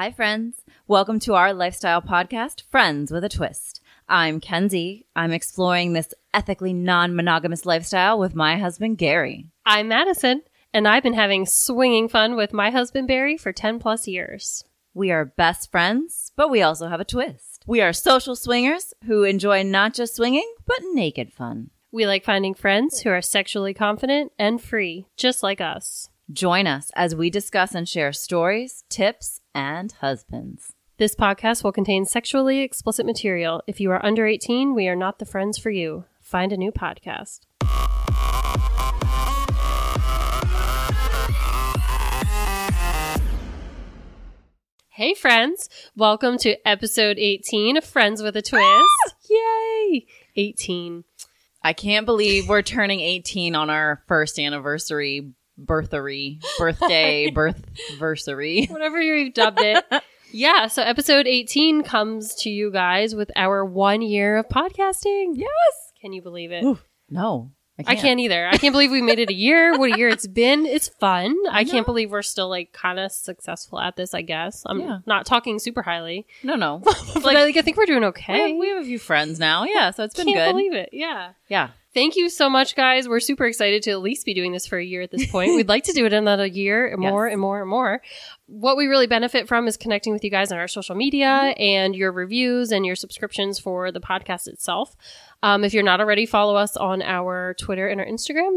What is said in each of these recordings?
Hi, friends. Welcome to our lifestyle podcast, Friends with a Twist. I'm Kenzie. I'm exploring this ethically non-monogamous lifestyle with my husband, Gary. I'm Madison, and I've been having swinging fun with my husband, Barry, for 10 plus years. We are best friends, but we also have a twist. We are social swingers who enjoy not just swinging, but naked fun. We like finding friends who are sexually confident and free, just like us. Join us as we discuss and share stories, tips, and husbands. This podcast will contain sexually explicit material. If you are under 18, we are not the friends for you. Find a new podcast. Hey friends, welcome to episode 18 of Friends with a Twist. Yay! 18. I can't believe we're turning 18 on our first anniversary, birthversary. Whatever you've dubbed it. Yeah, so episode 18 comes to you guys with our 1 year of podcasting. Yes! Can you believe it? Ooh, no. I can't either. I can't believe we made it a year. What a year it's been. It's fun. I can't believe we're still kind of successful at this, I guess. I'm not talking super highly. No. But I think we're doing okay. We have a few friends now. Yeah, so it's been Can't good. believe it. Yeah. Yeah. Thank you so much, guys. We're super excited to at least be doing this for a year at this point. We'd like to do it another year and more and more and more. What we really benefit from is connecting with you guys on our social media and your reviews and your subscriptions for the podcast itself. If you're not already, follow us on our Twitter and our Instagram,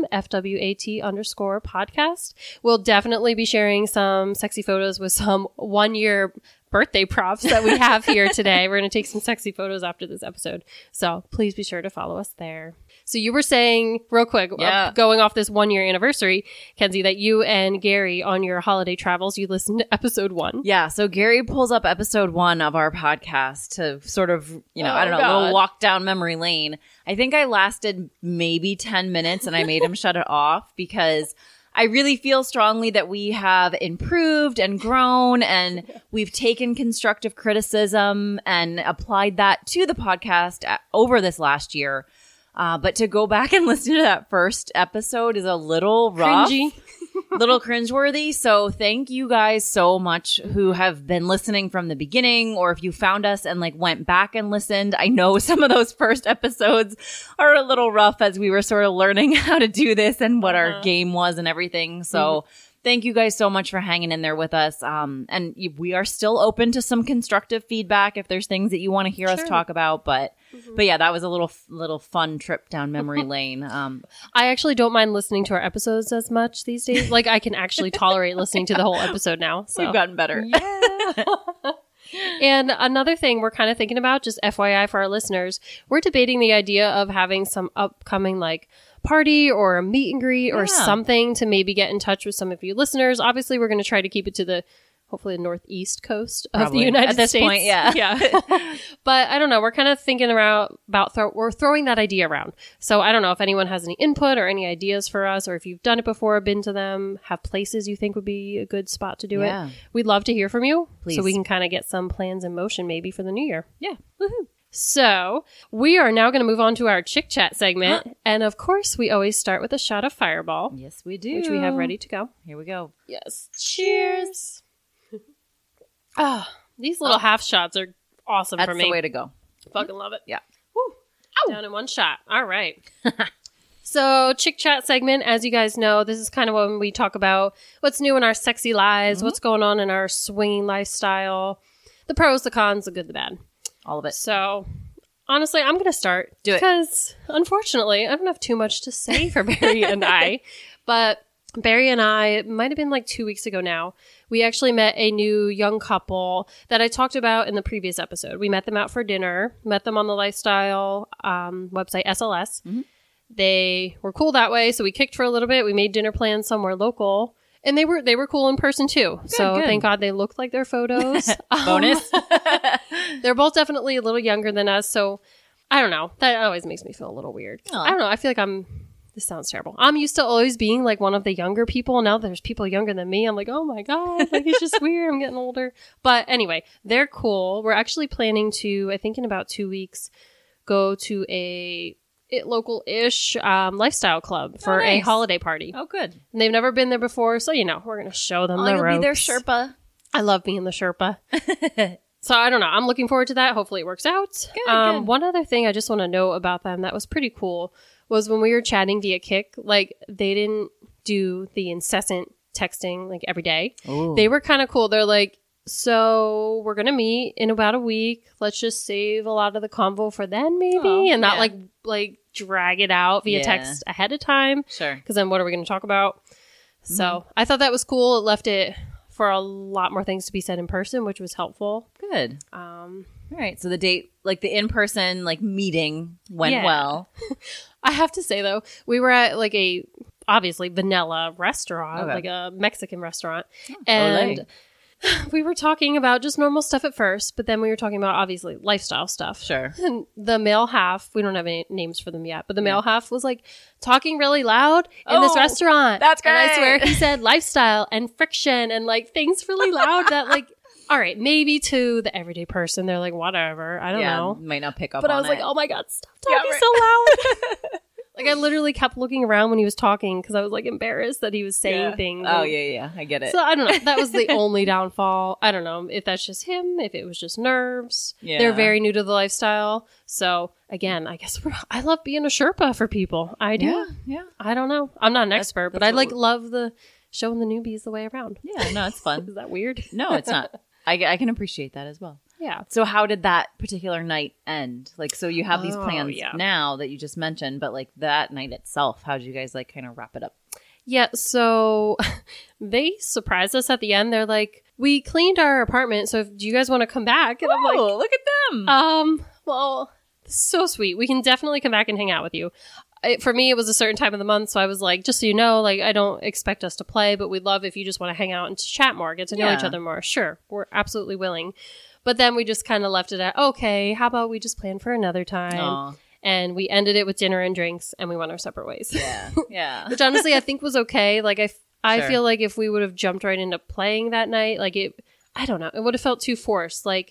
FWAT_podcast. We'll definitely be sharing some sexy photos with some 1 year birthday props that we have here today. We're going to take some sexy photos after this episode. So please be sure to follow us there. So you were saying real quick, going off this 1 year anniversary, Kenzie, that you and Gary on your holiday travels, you listened to episode 1. Yeah. So Gary pulls up episode 1 of our podcast to sort of, a little walk down memory lane. I think I lasted maybe 10 minutes and I made him shut it off because I really feel strongly that we have improved and grown and we've taken constructive criticism and applied that to the podcast over this last year. But to go back and listen to that first episode is a little rough, little cringeworthy. So thank you guys so much who have been listening from the beginning, or if you found us and went back and listened. I know some of those first episodes are a little rough as we were sort of learning how to do this and what our game was and everything. So thank you guys so much for hanging in there with us. And we are still open to some constructive feedback if there's things that you want to hear us talk about. But yeah, that was a little fun trip down memory lane. I actually don't mind listening to our episodes as much these days. I can actually tolerate listening to the whole episode now. So. We've gotten better. Yeah. And another thing we're kind of thinking about, just FYI for our listeners, we're debating the idea of having some upcoming party or a meet and greet or something to maybe get in touch with some of you listeners. Obviously, we're going to try to keep it to hopefully the northeast coast of the United States. At this point, yeah. But I don't know. We're kind of thinking we're throwing that idea around. So I don't know if anyone has any input or any ideas for us, or if you've done it before, been to them, have places you think would be a good spot to do it. We'd love to hear from you. Please. So we can kind of get some plans in motion maybe for the new year. Yeah. Woohoo. So we are now going to move on to our Chick Chat segment. And of course, we always start with a shot of Fireball. Yes, we do. Which we have ready to go. Here we go. Yes. Cheers. These little half shots are awesome for me. That's the way to go. Fucking love it. Yeah. Woo. Down in one shot. All right. So, Chick Chat segment, as you guys know, this is kind of when we talk about what's new in our sexy lives, what's going on in our swinging lifestyle, the pros, the cons, the good, the bad. All of it. So, honestly, I'm going to start. Do it. Because, unfortunately, I don't have too much to say for Barry and I. But Barry and I, it might have been 2 weeks ago now, we actually met a new young couple that I talked about in the previous episode. We met them out for dinner, met them on the lifestyle website, SLS. Mm-hmm. They were cool that way, so we kicked for a little bit. We made dinner plans somewhere local. And they were cool in person too. Good. Thank God they looked like their photos. Bonus. They're both definitely a little younger than us. So I don't know. That always makes me feel a little weird. Aww. I don't know. I feel like this sounds terrible. I'm used to always being one of the younger people. Now there's people younger than me. I'm like, oh my God. It's just weird. I'm getting older. But anyway, they're cool. We're actually planning to, I think in about 2 weeks, go to a local-ish lifestyle club for a holiday party. Oh, good. And they've never been there before, so we're going to show them the ropes. You'll be their Sherpa. I love being the Sherpa. So I don't know. I'm looking forward to that. Hopefully it works out. Good. One other thing I just want to know about them that was pretty cool was when we were chatting via Kik, like they didn't do the incessant texting like every day. Ooh. They were kind of cool. They're like, so we're going to meet in about a week. Let's just save a lot of the convo for then maybe and not like drag it out via text ahead of time. Sure. Because then what are we going to talk about? So I thought that was cool. It left it for a lot more things to be said in person, which was helpful. Good. All right. So the date, like the in-person like meeting went well. I have to say though, we were at like a obviously vanilla restaurant, like a Mexican restaurant. And we were talking about just normal stuff at first, but then we were talking about obviously lifestyle stuff. Sure. And the male half, we don't have any names for them yet, but the male half was like talking really loud in this restaurant. That's great. And I swear he said lifestyle and friction and like things really loud that like, all right, maybe to the everyday person, they're like, whatever. I don't know. Might not pick up But on I was it. like, oh my God, stop talking so loud. Like I literally kept looking around when he was talking because I was like embarrassed that he was saying things. Oh, yeah. I get it. So I don't know. That was the only downfall. I don't know if that's just him, if it was just nerves. Yeah. They're very new to the lifestyle. So again, I guess I love being a Sherpa for people. I do. Yeah. I don't know. I'm not an expert, but I like love the showing the newbies the way around. Yeah, no, it's fun. Is that weird? No, it's not. I can appreciate that as well. Yeah. So how did that particular night end? Like, so you have these plans now that you just mentioned, but like that night itself, how did you guys like kind of wrap it up? Yeah. So they surprised us at the end. They're like, we cleaned our apartment. So do you guys want to come back? And I'm like, look at them. Well, so sweet. We can definitely come back and hang out with you. For me, it was a certain time of the month. So I was like, just so you know, like, I don't expect us to play, but we'd love if you just want to hang out and chat more, get to know each other more. Sure. We're absolutely willing. But then we just kind of left it at, okay, how about we just plan for another time? Aww. And we ended it with dinner and drinks and we went our separate ways. Yeah. Which honestly, I think was okay. Like, I feel like if we would have jumped right into playing that night, like I don't know, it would have felt too forced. Like,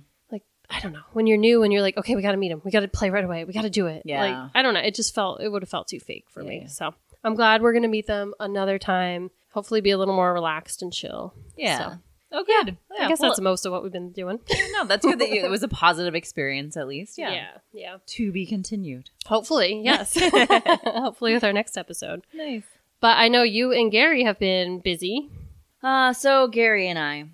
I don't know. When you're new and you're like, okay, we got to meet him. We got to play right away. We got to do it. Yeah. Like, I don't know. It would have felt too fake for me. So I'm glad we're going to meet them another time. Hopefully be a little more relaxed and chill. Yeah. So, oh, good. Yeah, I guess that's most of what we've been doing. No, that's good that it was a positive experience at least. Yeah. Yeah. To be continued. Hopefully. Yes. Hopefully with our next episode. Nice. But I know you and Gary have been busy. So Gary and I,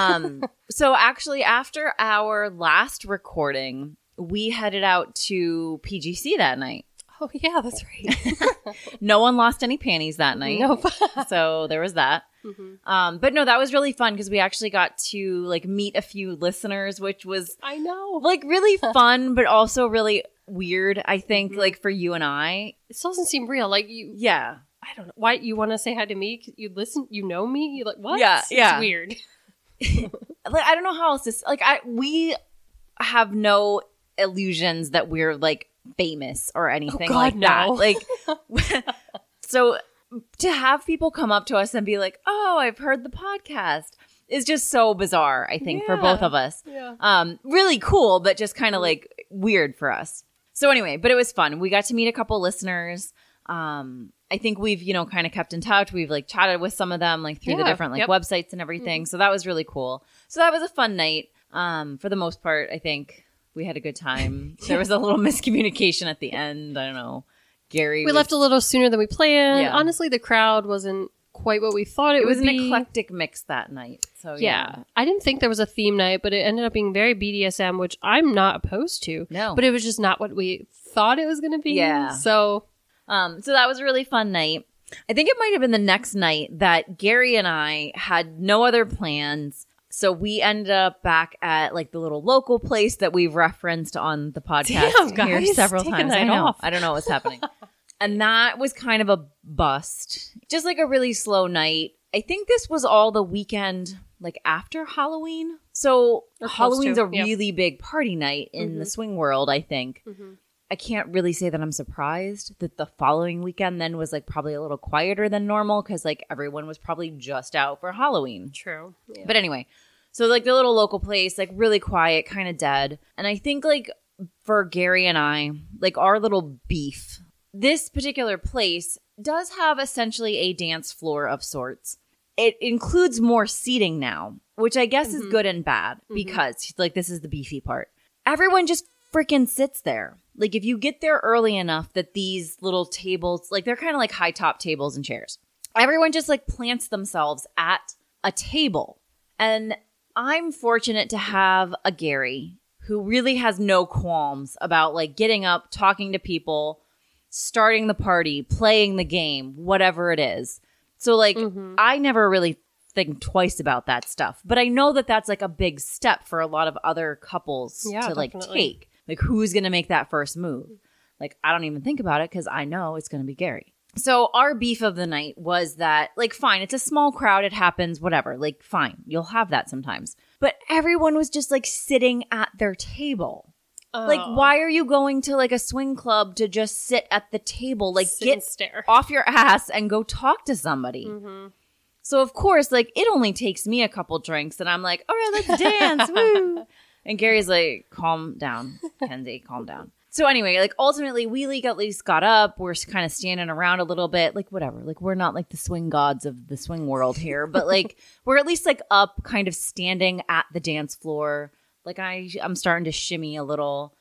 so actually after our last recording, we headed out to PGC that night. Oh yeah, that's right. No one lost any panties that night. Nope. So there was that. Mm-hmm. But no, that was really fun because we actually got to like meet a few listeners, which was I know like really fun, but also really weird. I think like for you and I, it still doesn't seem real. Like you, I don't know why you want to say hi to me. You listen, you know me. You like what? Yeah. It's weird. Like I don't know how else to like we have no illusions that we're like famous or anything like that. Like so to have people come up to us and be like, "Oh, I've heard the podcast," is just so bizarre, I think, for both of us. Yeah. Really cool, but just kind of like weird for us. So anyway, but it was fun. We got to meet a couple listeners. I think we've, kind of kept in touch. We've like chatted with some of them like through the different like websites and everything. So that was really cool. So that was a fun night. For the most part, I think we had a good time. There was a little miscommunication at the end. I don't know. Gary. We left a little sooner than we planned. Yeah. Honestly, the crowd wasn't quite what we thought it would be. It was an eclectic mix that night. So yeah. I didn't think there was a theme night, but it ended up being very BDSM, which I'm not opposed to. No. But it was just not what we thought it was going to be. Yeah. So that was a really fun night. I think it might have been the next night that Gary and I had no other plans. So we ended up back at like the little local place that we've referenced on the podcast here several times. I know. I don't know what's happening. And that was kind of a bust. Just like a really slow night. I think this was all the weekend like after Halloween. So Halloween's a really big party night in the swing world, I think. Mm-hmm. I can't really say that I'm surprised that the following weekend then was like probably a little quieter than normal because like everyone was probably just out for Halloween. True. Yeah. But anyway, so like the little local place, like really quiet, kind of dead. And I think like for Gary and I, like our little beef, this particular place does have essentially a dance floor of sorts. It includes more seating now. which I guess is good and bad because like this is the beefy part. Everyone just freaking sits there. Like if you get there early enough that these little tables, like they're kind of like high top tables and chairs. Everyone just like plants themselves at a table. And I'm fortunate to have a Gary who really has no qualms about like getting up, talking to people, starting the party, playing the game, whatever it is. So like I never really think twice about that stuff. But I know that that's like a big step for a lot of other couples to like take. Like who's going to make that first move? Like I don't even think about it because I know it's going to be Gary. So our beef of the night was that, like, fine, it's a small crowd. It happens, whatever. Like, fine, you'll have that sometimes. But everyone was just, like, sitting at their table. Oh. Like, why are you going to, like, a swing club to just sit at the table? Like, get off your ass and go talk to somebody. So, of course, like, it only takes me a couple drinks. And I'm like, all right, let's dance. Woo. And Gary's like, calm down, Kenzie, calm down. So anyway, like ultimately we at least got up. We're kind of standing around a little bit, like whatever. Like we're not like the swing gods of the swing world here, but like we're at least like up kind of standing at the dance floor. Like I'm starting to shimmy a little.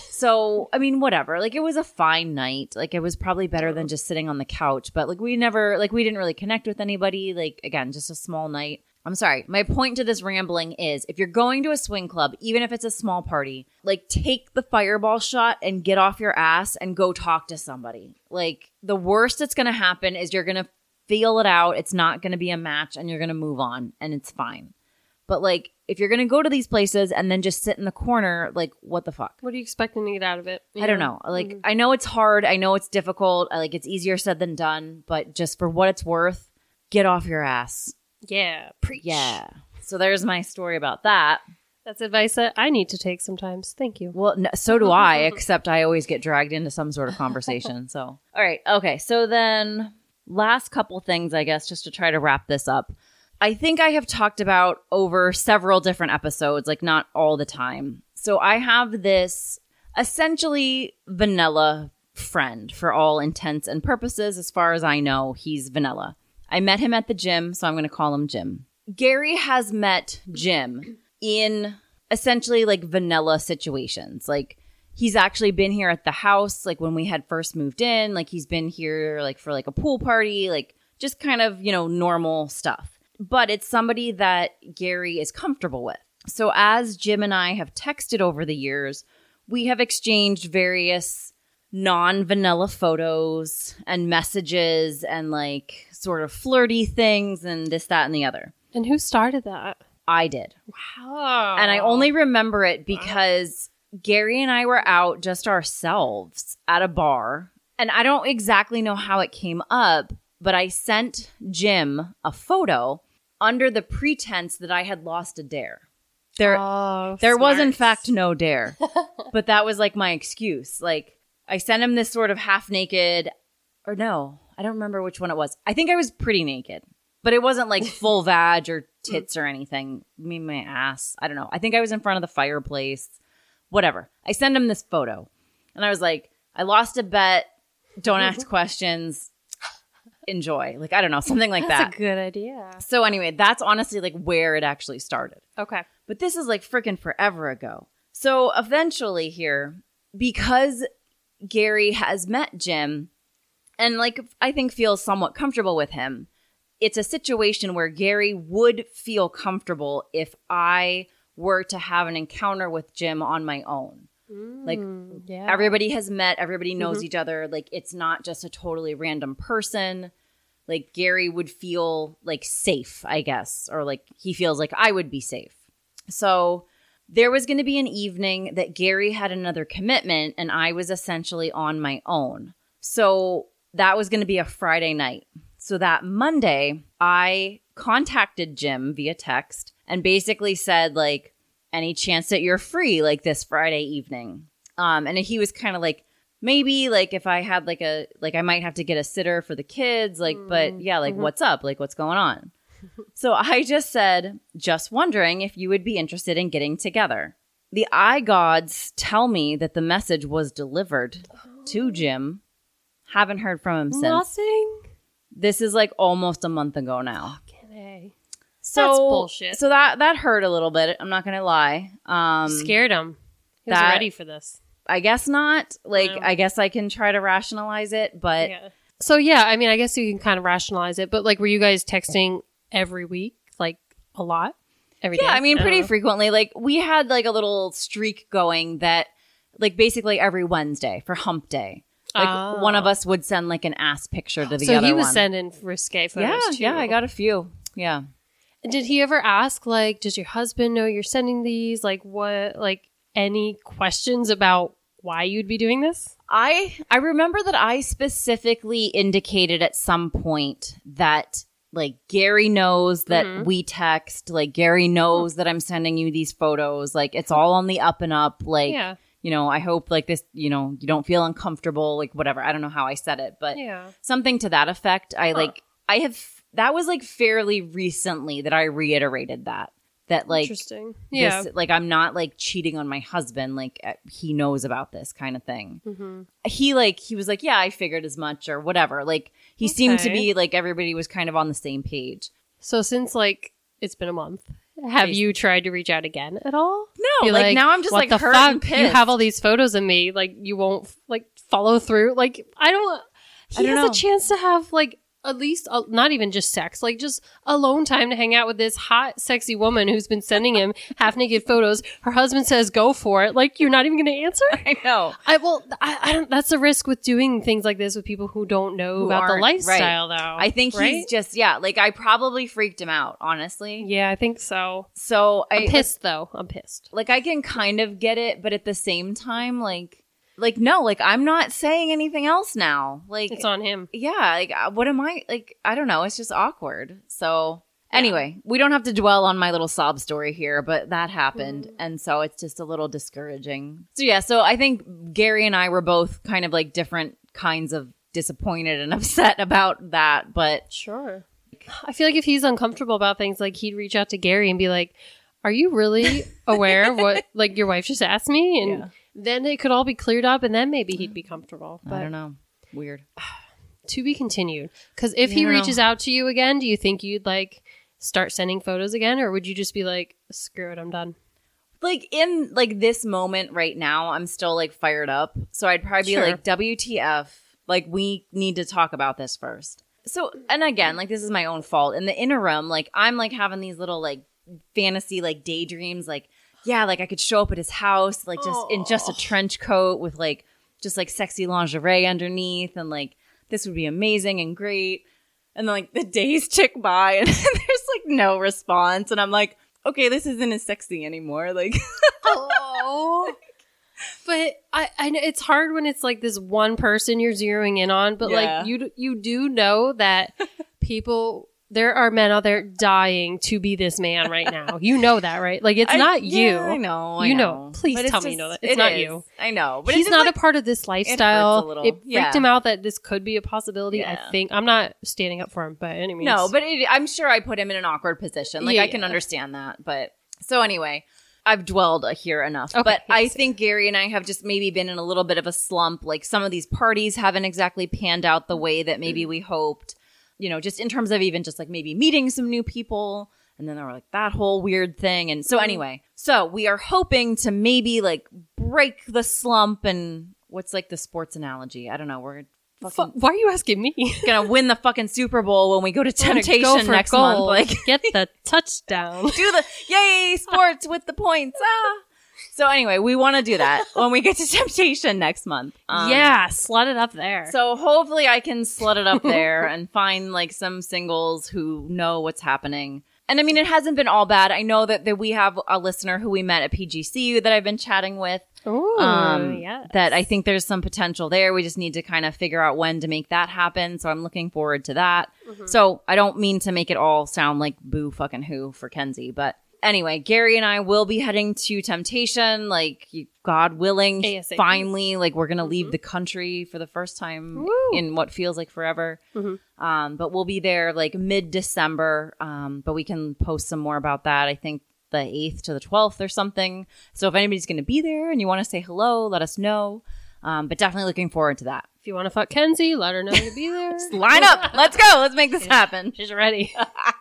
So, I mean, whatever. Like it was a fine night. Like it was probably better than just sitting on the couch, but like we didn't really connect with anybody. Like again, just a small night. I'm sorry. My point to this rambling is if you're going to a swing club, even if it's a small party, like take the fireball shot and get off your ass and go talk to somebody. Like the worst that's going to happen is you're going to feel it out. It's not going to be a match and you're going to move on and it's fine. But like if you're going to go to these places and then just sit in the corner, like what the fuck? What are you expecting to get out of it? I don't know. Like I know it's hard. I know it's difficult. Like it's easier said than done. But just for what it's worth, get off your ass. Yeah, preach. Yeah. So there's my story about that. That's advice that I need to take sometimes. Thank you. Well, no, so do I, except I always get dragged into some sort of conversation. So, all right. Okay. So then last couple things, I guess, just to try to wrap this up. I think I have talked about over several different episodes, like not all the time. So I have this essentially vanilla friend for all intents and purposes. As far as I know, he's vanilla. I met him at the gym, so I'm going to call him Jim. Gary has met Jim in essentially like vanilla situations. Like he's actually been here at the house, like when we had first moved in, like he's been here like for like a pool party, like just kind of, you know, normal stuff. But it's somebody that Gary is comfortable with. So as Jim and I have texted over the years, we have exchanged various non-vanilla photos and messages and like sort of flirty things and this, that, and the other. And who started that? I did. Wow. And I only remember it because Gary and I were out just ourselves at a bar. And I don't exactly know how it came up, but I sent Jim a photo under the pretense that I had lost a dare. There was in fact no dare, but that was like my excuse. Like, I sent him this sort of half naked, or no, I don't remember which one it was. I think I was pretty naked, but it wasn't like full vag or tits or anything. I mean, my ass. I don't know. I think I was in front of the fireplace, whatever. I sent him this photo and I was like, I lost a bet. Don't ask questions. Enjoy. Like, I don't know, something like that. That's a good idea. So anyway, that's honestly like where it actually started. Okay. But this is like freaking forever ago. So eventually here, because Gary has met Jim and like I think feels somewhat comfortable with him, it's a situation where Gary would feel comfortable if I were to have an encounter with Jim on my own. Like everybody has met, everybody knows each other. Like it's not just a totally random person. Like Gary would feel like safe, I guess, or like he feels like I would be safe. So there was going to be an evening that Gary had another commitment and I was essentially on my own. So that was going to be a Friday night. So that Monday, I contacted Jim via text and basically said like, any chance that you're free like this Friday evening? And he was kind of like, maybe like if I had like I might have to get a sitter for the kids, like, but yeah, like what's up? Like what's going on? So I just said, just wondering if you would be interested in getting together. The eye gods tell me that the message was delivered to Jim. Haven't heard from him since. Nothing? This is like almost a month ago now. Okay. That's bullshit. So that hurt a little bit. I'm not going to lie. Scared him. He was ready for this. I guess not. Like, I guess I can try to rationalize it, but... Yeah. So, yeah, I mean, I guess you can kind of rationalize it, but, like, were you guys texting every week? Like, a lot? Every day? Yeah, I mean, pretty frequently. Like, we had, like, a little streak going that, like, basically every Wednesday for hump day. Like, one of us would send, like, an ass picture to the other one. So he was sending risque photos, too. Yeah, I got a few. Yeah. Did he ever ask, like, does your husband know you're sending these? Like, what, like, any questions about why you'd be doing this? I remember that I specifically indicated at some point that, like, Gary knows that we text. Like, Gary knows that I'm sending you these photos. Like, it's all on the up and up. Like, you know, I hope, like, this, you know, you don't feel uncomfortable. Like, whatever. I don't know how I said it, but something to that effect. That was, like, fairly recently that I reiterated that. That, like, interesting. Yeah. This, like, I'm not, like, cheating on my husband. Like, he knows about this kind of thing. Mm-hmm. He was like, yeah, I figured as much or whatever. Like, he seemed to be, like, everybody was kind of on the same page. So since, like, it's been a month, have you tried to reach out again at all? No, like, now I'm just, like, hurt and pissed. You have all these photos of me. Like, you won't, like, follow through. Like, I don't know. A chance to have, like, at least not even just sex, like just alone time to hang out with this hot, sexy woman who's been sending him half naked photos. Her husband says, go for it. Like, you're not even going to answer? I know. I don't, that's the risk with doing things like this with people who don't know about the lifestyle, though. I think he's just, like, I probably freaked him out, honestly. Yeah, I think so. So I'm pissed, though. I'm pissed. Like, I can kind of get it, but at the same time, like, no, like, I'm not saying anything else now. Like, it's on him. Yeah. Like, what am I, like, I don't know. It's just awkward. So anyway, we don't have to dwell on my little sob story here, but that happened. And so it's just a little discouraging. So yeah, so I think Gary and I were both kind of like different kinds of disappointed and upset about that. But sure. I feel like if he's uncomfortable about things, like, he'd reach out to Gary and be like, are you really aware of what, like, your wife just asked me? And then it could all be cleared up, and then maybe he'd be comfortable. But I don't know. Weird. To be continued. Because if he reaches out to you again, do you think you'd, like, start sending photos again? Or would you just be like, screw it, I'm done? Like, in, like, this moment right now, I'm still, like, fired up. So I'd probably be like, WTF. Like, we need to talk about this first. So, and again, like, this is my own fault. In the interim, like, I'm, like, having these little, like, fantasy, like, daydreams, like, yeah, like, I could show up at his house, like, just in just a trench coat with, like, just, like, sexy lingerie underneath, and, like, this would be amazing and great. And then, like, the days tick by, and there's, like, no response, and I'm like, okay, this isn't as sexy anymore, like. But I know it's hard when it's, like, this one person you're zeroing in on, but, like, you do know that people... There are men out there dying to be this man right now. You know that, right? Like, it's not you. Yeah, I know. You know. Please tell me you know that. It's not you. I know. But he's not a part of this lifestyle. It freaked him out that this could be a possibility. Yeah. I think. I'm not standing up for him by any means. No, but I'm sure I put him in an awkward position. Like, I can understand that. But so anyway, I've dwelled here enough. Okay, but I think Gary and I have just maybe been in a little bit of a slump. Like, some of these parties haven't exactly panned out the way that maybe we hoped. You know, just in terms of even just, like, maybe meeting some new people. And then there were, like, that whole weird thing. And so anyway, so we are hoping to maybe, like, break the slump. And what's, like, the sports analogy? I don't know. We're fucking... Why are you asking me? Gonna win the fucking Super Bowl when we go to Temptation next month. Like, get the touchdown. Do the, yay, sports with the points. So anyway, we want to do that when we get to Temptation next month. Slut it up there. So hopefully I can slut it up there and find, like, some singles who know what's happening. And I mean, it hasn't been all bad. I know that we have a listener who we met at PGCU that I've been chatting with. Ooh, yes. That I think there's some potential there. We just need to kind of figure out when to make that happen. So I'm looking forward to that. Mm-hmm. So I don't mean to make it all sound like boo fucking who for Kenzie, but anyway, Gary and I will be heading to Temptation, like, God willing, ASAP. Finally, like, we're going to leave the country for the first time in what feels like forever. Mm-hmm. But we'll be there, like, mid-December, but we can post some more about that, I think the 8th to the 12th or something. So if anybody's going to be there and you want to say hello, let us know. But definitely looking forward to that. If you want to fuck Kenzie, let her know you'll be there. Just line up. Let's go. Let's make this happen. She's ready.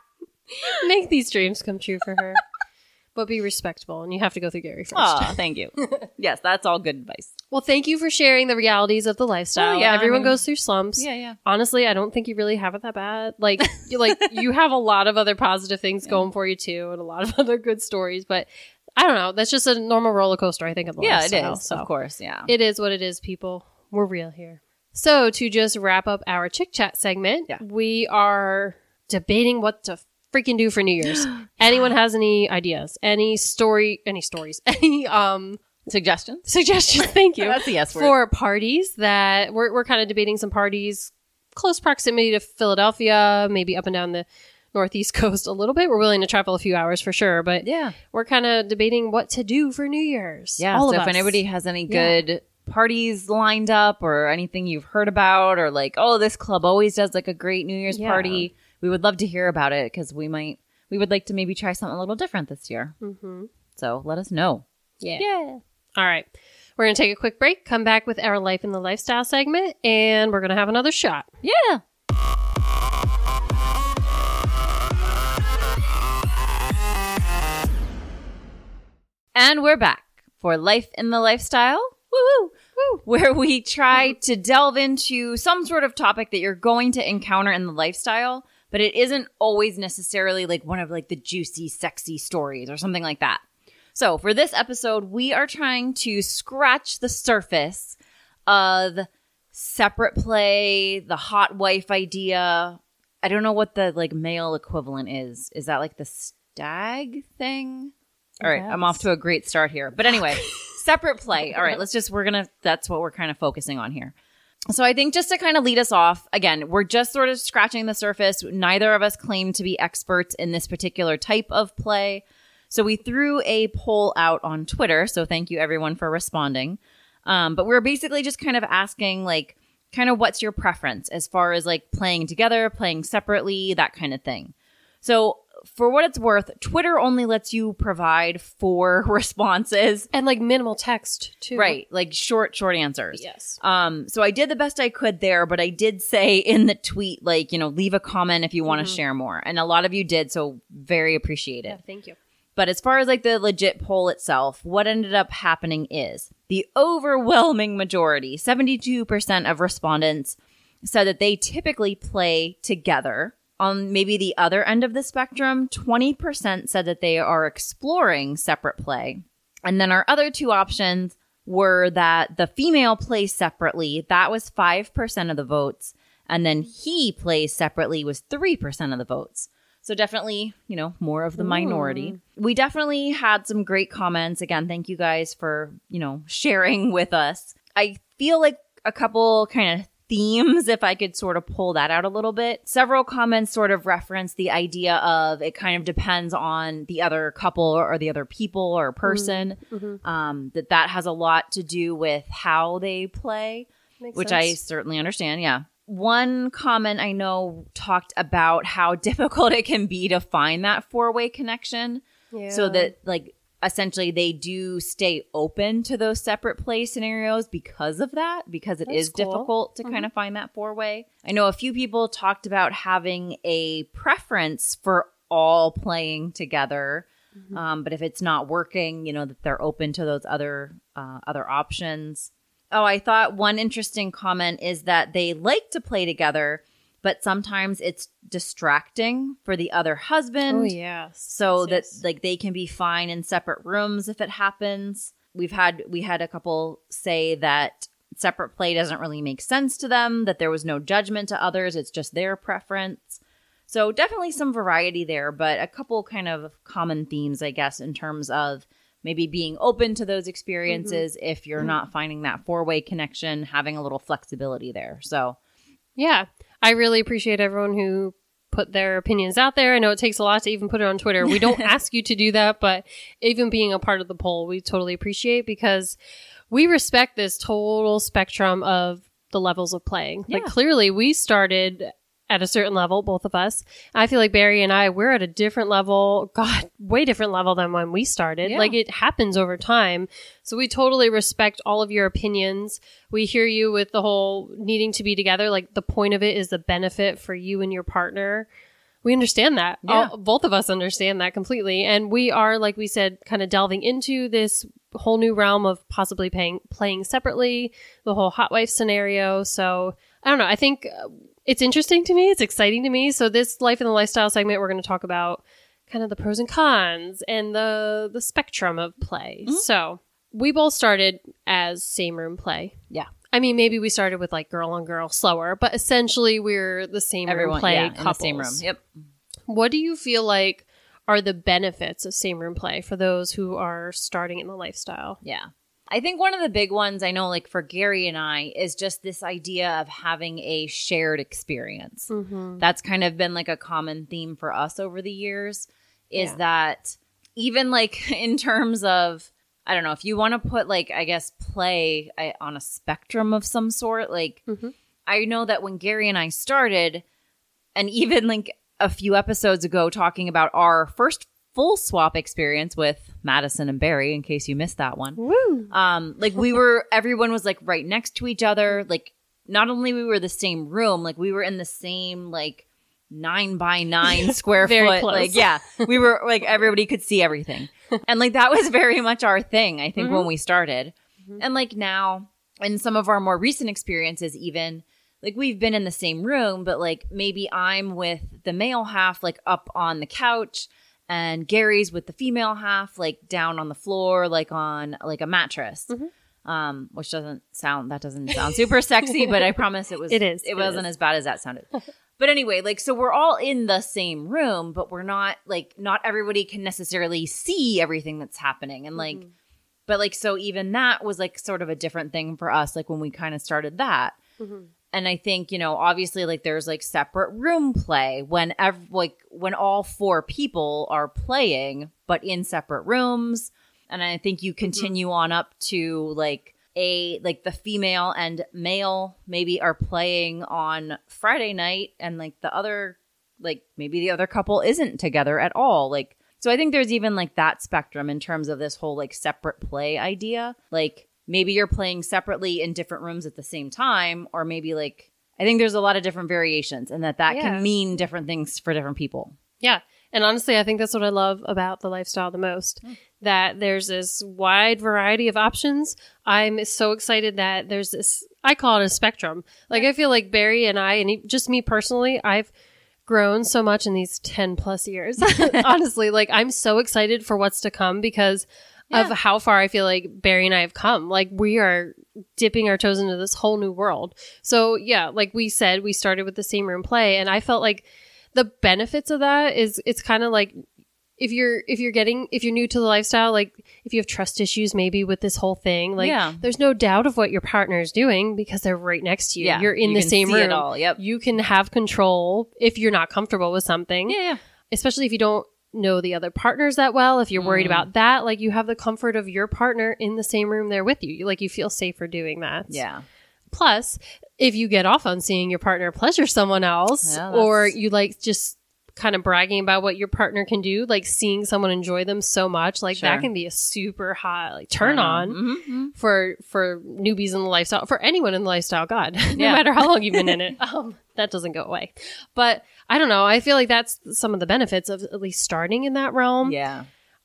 Make these dreams come true for her. But be respectable, and you have to go through Gary first. Oh, thank you. Yes, that's all good advice. Well, thank you for sharing the realities of the lifestyle. Yeah, everyone goes through slumps. Yeah. Honestly, I don't think you really have it that bad. Like you have a lot of other positive things going for you too, and a lot of other good stories. But I don't know. That's just a normal roller coaster, I think, of the lifestyle. It is. So. Of course, yeah. It is what it is, people. We're real here. So to just wrap up our Chick Chat segment, we are debating what to freaking do for New Year's. Anyone has any ideas? Any stories? Any suggestions? Thank you. That's the yes word. For parties that we're kind of debating some parties close proximity to Philadelphia, maybe up and down the Northeast coast a little bit. We're willing to travel a few hours for sure, but we're kind of debating what to do for New Year's. Yeah. So if anybody has any good parties lined up or anything you've heard about, or like, oh, this club always does like a great New Year's party, we would love to hear about it, because we would like to maybe try something a little different this year. Mm-hmm. So let us know. Yeah. All right. We're going to take a quick break, come back with our Life in the Lifestyle segment, and we're going to have another shot. Yeah. And we're back for Life in the Lifestyle. Woo-woo. Woo. Where we try to delve into some sort of topic that you're going to encounter in the lifestyle, but it isn't always necessarily like one of like the juicy, sexy stories or something like that. So for this episode, we are trying to scratch the surface of separate play, the hot wife idea. I don't know what the like male equivalent is. Is that like the stag thing? All right, I'm off to a great start here. But anyway, separate play. All right, that's what we're kind of focusing on here. So I think just to kind of lead us off, again, we're just sort of scratching the surface. Neither of us claim to be experts in this particular type of play. So we threw a poll out on Twitter. So thank you everyone for responding. But we're basically just kind of asking like, kind of what's your preference as far as like playing together, playing separately, that kind of thing. So for what it's worth, Twitter only lets you provide 4 responses. And like minimal text too. Right. Like short answers. Yes. So I did the best I could there, but I did say in the tweet, like, leave a comment if you want to share more. And a lot of you did. So very appreciated. Yeah, thank you. But as far as like the legit poll itself, what ended up happening is the overwhelming majority, 72% of respondents said that they typically play together. On maybe the other end of the spectrum, 20% said that they are exploring separate play. And then our other 2 options were that the female plays separately. That was 5% of the votes. And then he plays separately was 3% of the votes. So definitely, more of the minority. We definitely had some great comments. Again, thank you guys for, sharing with us. I feel like a couple kind of themes, if I could sort of pull that out a little bit. Several comments sort of reference the idea of it kind of depends on the other couple or the other people or person. Mm-hmm. That has a lot to do with how they play, which I certainly understand. Yeah. One comment I know talked about how difficult it can be to find that 4-way connection. Yeah. So that like essentially they do stay open to those separate play scenarios because of that, because it is difficult to kind of find that 4-way. I know a few people talked about having a preference for all playing together. Mm-hmm. But if it's not working, that they're open to those other options. Oh, I thought one interesting comment is that they like to play together, but sometimes it's distracting for the other husband. Oh, yes. So that like they can be fine in separate rooms if it happens. We had a couple say that separate play doesn't really make sense to them, that there was no judgment to others. It's just their preference. So definitely some variety there, but a couple kind of common themes, I guess, in terms of maybe being open to those experiences. Mm-hmm. If you're not finding that 4-way connection, having a little flexibility there. So yeah, I really appreciate everyone who put their opinions out there. I know it takes a lot to even put it on Twitter. We don't ask you to do that, but even being a part of the poll, we totally appreciate, because we respect this total spectrum of the levels of playing. Yeah. Like clearly we started at a certain level, both of us. I feel like Barry and I, we're at a different level, way different level than when we started. Yeah. Like it happens over time. So we totally respect all of your opinions. We hear you with the whole needing to be together. Like the point of it is the benefit for you and your partner. We understand that. Yeah. Both of us understand that completely. And we are, like we said, kind of delving into this whole new realm of possibly playing separately, the whole hot wife scenario. So I don't know. I think it's interesting to me. It's exciting to me. So this Life in the Lifestyle segment, we're going to talk about kind of the pros and cons and the spectrum of play. Mm-hmm. So we both started as same room play. Yeah. I mean, maybe we started with like girl on girl slower, but essentially we're the same room play couples. In the same room. Yep. What do you feel like are the benefits of same room play for those who are starting in the lifestyle? Yeah. I think one of the big ones I know, like for Gary and I, is just this idea of having a shared experience. Mm-hmm. That's kind of been like a common theme for us over the years, is that even like in terms of, I don't know, if you want to put like, I guess, play on a spectrum of some sort, like I know that when Gary and I started, and even like a few episodes ago talking about our first full swap experience with Madison and Barry, in case you missed that one. Woo. Like everyone was like right next to each other. Like not only we were the same room, like we were in the same like 9x9 square foot. Close. Like, yeah, we were like, everybody could see everything. And like, that was very much our thing, I think, when we started. And like now in some of our more recent experiences, even like we've been in the same room, but like maybe I'm with the male half, like up on the couch, and Gary's with the female half, like down on the floor, like on like a mattress. Which doesn't sound super sexy, but I promise it wasn't as bad as that sounded. But anyway, like, so we're all in the same room, but we're not everybody can necessarily see everything that's happening. And like, but like, so even that was like sort of a different thing for us, like when we kind of started that. And I think, you know, obviously like there's like separate room play when all four people are playing, but in separate rooms. And I think you continue on up to like the female and male maybe are playing on Friday night, and like the other, like maybe the other couple isn't together at all. Like, so I think there's even like that spectrum in terms of this whole like separate play idea. Like maybe you're playing separately in different rooms at the same time, or maybe like, I think there's a lot of different variations, and that can mean different things for different people. Yeah. And honestly, I think that's what I love about the lifestyle the most, that there's this wide variety of options. I'm so excited that there's this, I call it a spectrum. Like, I feel like Barry and I, and just me personally, I've grown so much in these 10 plus years. Honestly, like, I'm so excited for what's to come because of how far I feel like Barry and I have come. Like, we are dipping our toes into this whole new world. So yeah, like we said, we started with the same room play, and I felt like the benefits of that is it's kind of like if you're new to the lifestyle, like if you have trust issues maybe with this whole thing, like there's no doubt of what your partner is doing because they're right next to you. Yeah, you're in the same room. It all. Yep. You can have control if you're not comfortable with something. Yeah. Especially if you don't know the other partners that well. If you're worried about that, like you have the comfort of your partner in the same room there with you. Like you feel safer doing that. Yeah. Plus, if you get off on seeing your partner pleasure someone else, or you like just kind of bragging about what your partner can do, like seeing someone enjoy them so much, like that can be a super hot like turn on for newbies in the lifestyle, for anyone in the lifestyle, God, no matter how long you've been in it. That doesn't go away. But I don't know. I feel like that's some of the benefits of at least starting in that realm. Yeah.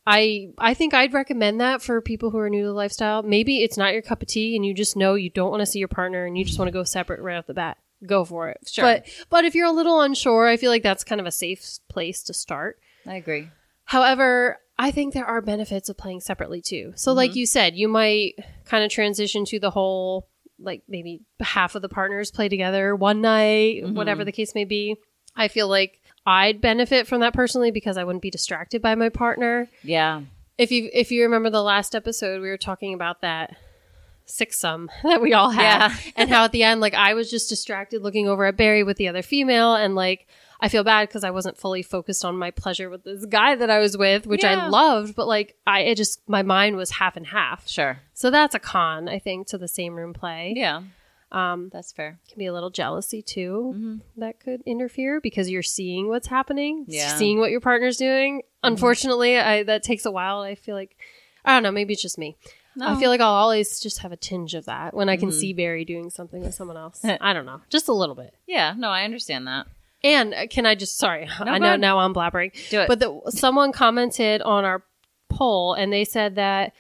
I think I'd recommend that for people who are new to the lifestyle. Maybe it's not your cup of tea and you just know you don't want to see your partner and you just want to go separate right off the bat. Go for it. Sure. But if you're a little unsure, I feel like that's kind of a safe place to start. I agree. However, I think there are benefits of playing separately too. So like you said, you might kind of transition to the whole, like maybe half of the partners play together one night, whatever the case may be. I feel like I'd benefit from that personally because I wouldn't be distracted by my partner. Yeah. If you remember the last episode, we were talking about that sixsome that we all had, and how at the end, like I was just distracted looking over at Barry with the other female, and like I feel bad because I wasn't fully focused on my pleasure with this guy that I was with, which I loved, but like my mind was half and half. Sure. So that's a con, I think, to the same room play. Yeah. That's fair. Can be a little jealousy too that could interfere because you're seeing what's happening, seeing what your partner's doing. Unfortunately, that takes a while. I feel like, I don't know, maybe it's just me. No. I feel like I'll always just have a tinge of that when I can see Barry doing something with someone else. I don't know, just a little bit. Yeah, no, I understand that. And can I just, sorry, No, I go know ahead. now I'm blabbering. Do it. But someone commented on our poll and they said that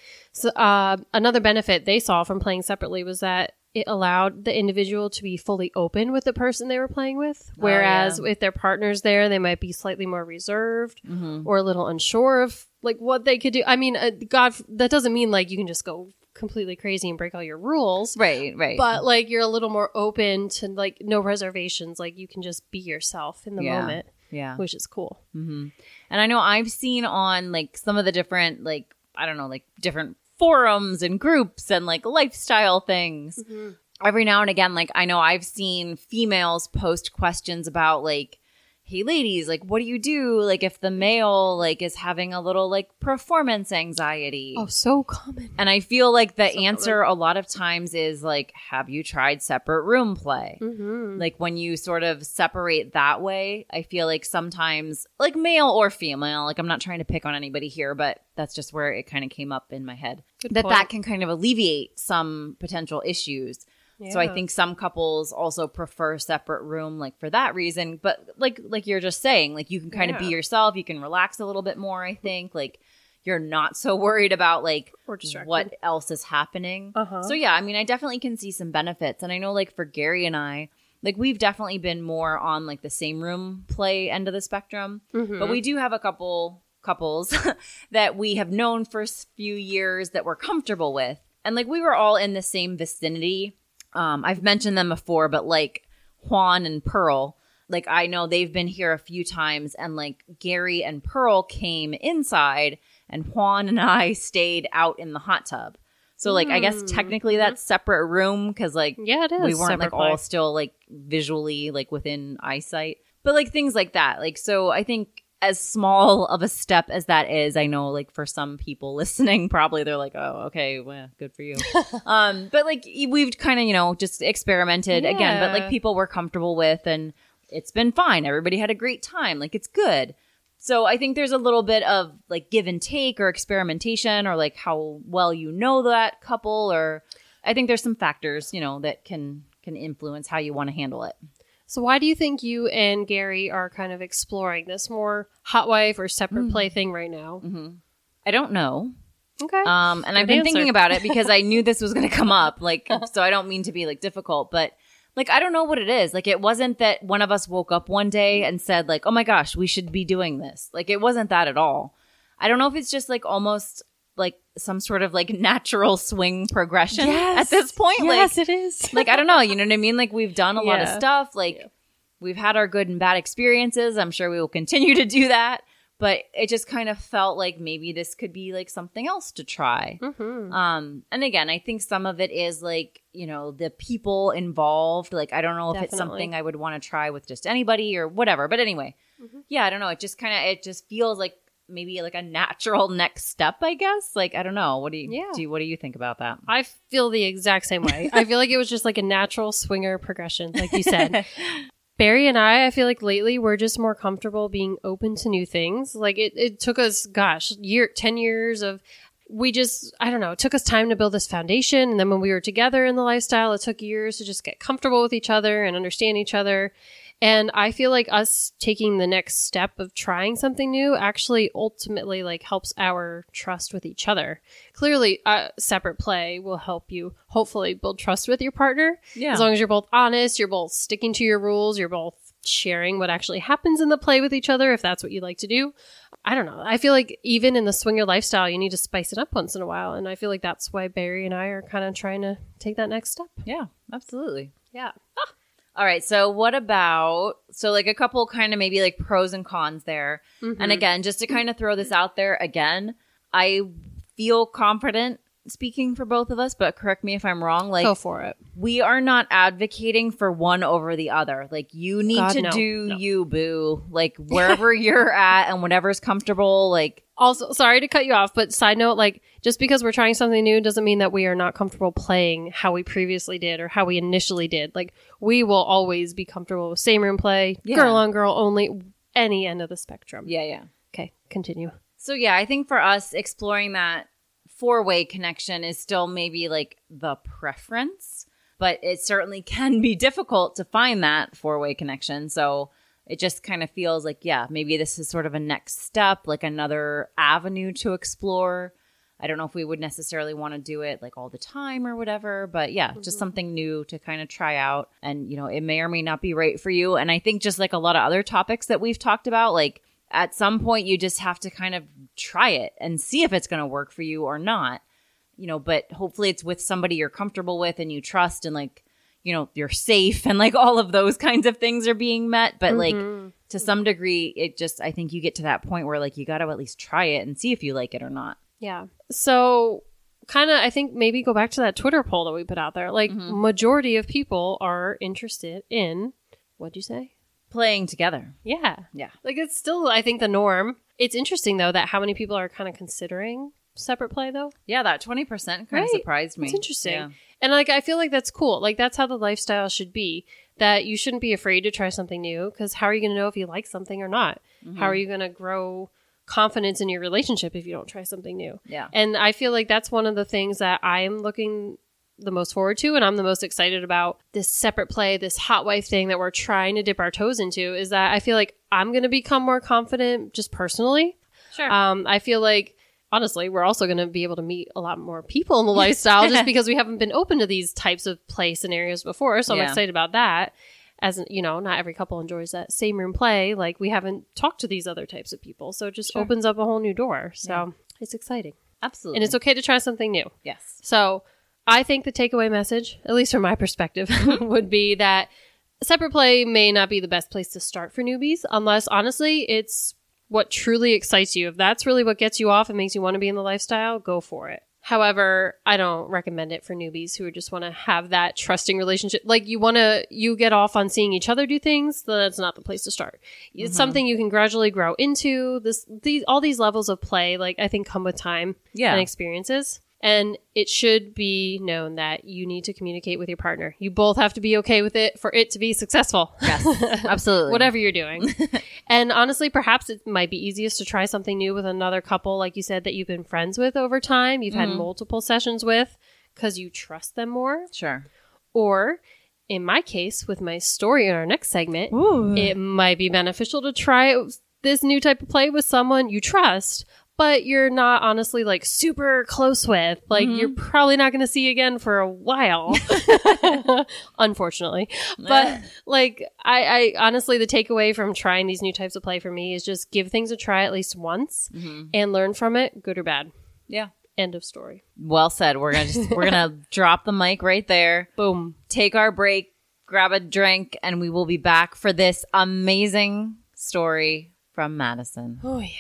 another benefit they saw from playing separately was that it allowed the individual to be fully open with the person they were playing with. Whereas if their partner's there, they might be slightly more reserved or a little unsure of like what they could do. I mean, God, that doesn't mean like you can just go completely crazy and break all your rules. Right. But like you're a little more open to like no reservations. Like you can just be yourself in the moment. Yeah. Which is cool. Mm-hmm. And I know I've seen on like some of the different, like, I don't know, like different forums and groups and like lifestyle things. Mm-hmm. Every now and again, like I know I've seen females post questions about like, hey ladies, like what do you do like if the male like is having a little like performance anxiety? Oh, so common. And I feel like the answer a lot of times is like, have you tried separate room play? Mm-hmm. Like when you sort of separate that way, I feel like sometimes like male or female, like I'm not trying to pick on anybody here, but that's just where it kind of came up in my head. Good point. That can kind of alleviate some potential issues. Yeah. So I think some couples also prefer separate room like for that reason. But like you're just saying, like you can kind of be yourself. You can relax a little bit more, I think. Like you're not so worried about like what else is happening. Uh-huh. So yeah, I mean, I definitely can see some benefits. And I know like for Gary and I, like we've definitely been more on like the same room play end of the spectrum. Mm-hmm. But we do have a couples that we have known for a few years that we're comfortable with. And like we were all in the same vicinity. I've mentioned them before, but like Juan and Pearl, like I know they've been here a few times and like Gary and Pearl came inside and Juan and I stayed out in the hot tub. So like, I guess technically that's separate room because like it is. We weren't like all still like visually like within eyesight, but like things like that. Like, so I think as small of a step as that is, I know like for some people listening, probably they're like, oh, okay, well, good for you. But like we've kind of, you know, just experimented again, but like people we're comfortable with and it's been fine. Everybody had a great time. Like it's good. So I think there's a little bit of like give and take or experimentation or like how well you know that couple, or I think there's some factors, you know, that can influence how you want to handle it. So why do you think you and Gary are kind of exploring this more hot wife or separate play thing right now? Mm-hmm. I don't know. Okay. And I've been thinking about it because I knew this was going to come up. Like, so I don't mean to be like difficult, but like, I don't know what it is. Like, it wasn't that one of us woke up one day and said like, oh my gosh, we should be doing this. Like, it wasn't that at all. I don't know if it's just like almost like some sort of like natural swing progression at this point. Yes, like, it is. Like, I don't know. You know what I mean? Like we've done a lot of stuff. Like we've had our good and bad experiences. I'm sure we will continue to do that. But it just kind of felt like maybe this could be like something else to try. Mm-hmm. And again, I think some of it is like, you know, the people involved. Like, I don't know if it's something I would want to try with just anybody or whatever. But anyway, yeah, I don't know. It just feels like maybe like a natural next step, I guess. Like, I don't know. What do you think about that? I feel the exact same way. I feel like it was just like a natural swinger progression, like you said. Barry and I feel like lately we're just more comfortable being open to new things. Like it took us, 10 years of, I don't know, it took us time to build this foundation. And then when we were together in the lifestyle, it took years to just get comfortable with each other and understand each other. And I feel like us taking the next step of trying something new actually ultimately like helps our trust with each other. Clearly, separate play will help you hopefully build trust with your partner. Yeah. As long as you're both honest, you're both sticking to your rules, you're both sharing what actually happens in the play with each other, if that's what you like to do. I don't know. I feel like even in the swinger lifestyle, you need to spice it up once in a while. And I feel like that's why Barry and I are kind of trying to take that next step. Yeah, absolutely. Yeah. All right. So what about, like a couple kind of maybe like pros and cons there. Mm-hmm. And again, just to kind of throw this out there again, I feel confident speaking for both of us, but correct me if I'm wrong. Like, go for it. We are not advocating for one over the other. Like, you need you, boo. Like, wherever you're at and whatever's comfortable. Like, also, sorry to cut you off, but side note, like, just because we're trying something new doesn't mean that we are not comfortable playing how we previously did or how we initially did. Like, we will always be comfortable with same room play, girl on girl only, any end of the spectrum. Yeah. Okay, continue. So, yeah, I think for us, exploring that 4-way connection is still maybe like the preference, but it certainly can be difficult to find that 4-way connection. So it just kind of feels like, yeah, maybe this is sort of a next step, like another avenue to explore. I don't know if we would necessarily want to do it like all the time or whatever, but yeah, just something new to kind of try out. And, it may or may not be right for you. And I think just like a lot of other topics that we've talked about, like at some point you just have to kind of try it and see if it's going to work for you or not, but hopefully it's with somebody you're comfortable with and you trust and like, you're safe and like all of those kinds of things are being met. But like to some degree, I think you get to that point where like you got to at least try it and see if you like it or not. Yeah. So kind of, I think maybe go back to that Twitter poll that we put out there. Like majority of people are interested in, what'd you say? Playing together. Yeah. Yeah. Like it's still, I think, the norm. It's interesting though that how many people are kind of considering separate play though. Yeah, that 20% kind of surprised me. It's interesting. Yeah. And like, I feel like that's cool. Like that's how the lifestyle should be, that you shouldn't be afraid to try something new, because how are you going to know if you like something or not? How are you going to grow confidence in your relationship if you don't try something new? Yeah. And I feel like that's one of the things that I am looking the most forward to, and I'm the most excited about this separate play, this hot wife thing that we're trying to dip our toes into, is that I feel like I'm going to become more confident just personally. Sure. I feel like, honestly, we're also going to be able to meet a lot more people in the lifestyle just because we haven't been open to these types of play scenarios before. So I'm excited about that. As not every couple enjoys that same room play. Like we haven't talked to these other types of people. So it just opens up a whole new door. So it's exciting. Absolutely. And it's okay to try something new. Yes. So I think the takeaway message, at least from my perspective, would be that separate play may not be the best place to start for newbies, unless honestly it's what truly excites you. If that's really what gets you off and makes you want to be in the lifestyle, go for it. However, I don't recommend it for newbies who just want to have that trusting relationship. Like you get off on seeing each other do things, then that's not the place to start. It's something you can gradually grow into. All these levels of play, like I think come with time and experiences. And it should be known that you need to communicate with your partner. You both have to be okay with it for it to be successful. Yes, absolutely. Whatever you're doing. And honestly, perhaps it might be easiest to try something new with another couple, like you said, that you've been friends with over time. You've had multiple sessions with because you trust them more. Sure. Or in my case, with my story in our next segment, Ooh. It might be beneficial to try this new type of play with someone you trust, but you're not honestly like super close with. Like you're probably not going to see again for a while, unfortunately. But like I honestly, the takeaway from trying these new types of play for me is just give things a try at least once and learn from it, good or bad. Yeah. End of story. Well said. We're gonna drop the mic right there. Boom. Take our break, grab a drink, and we will be back for this amazing story from Madison. Oh yeah.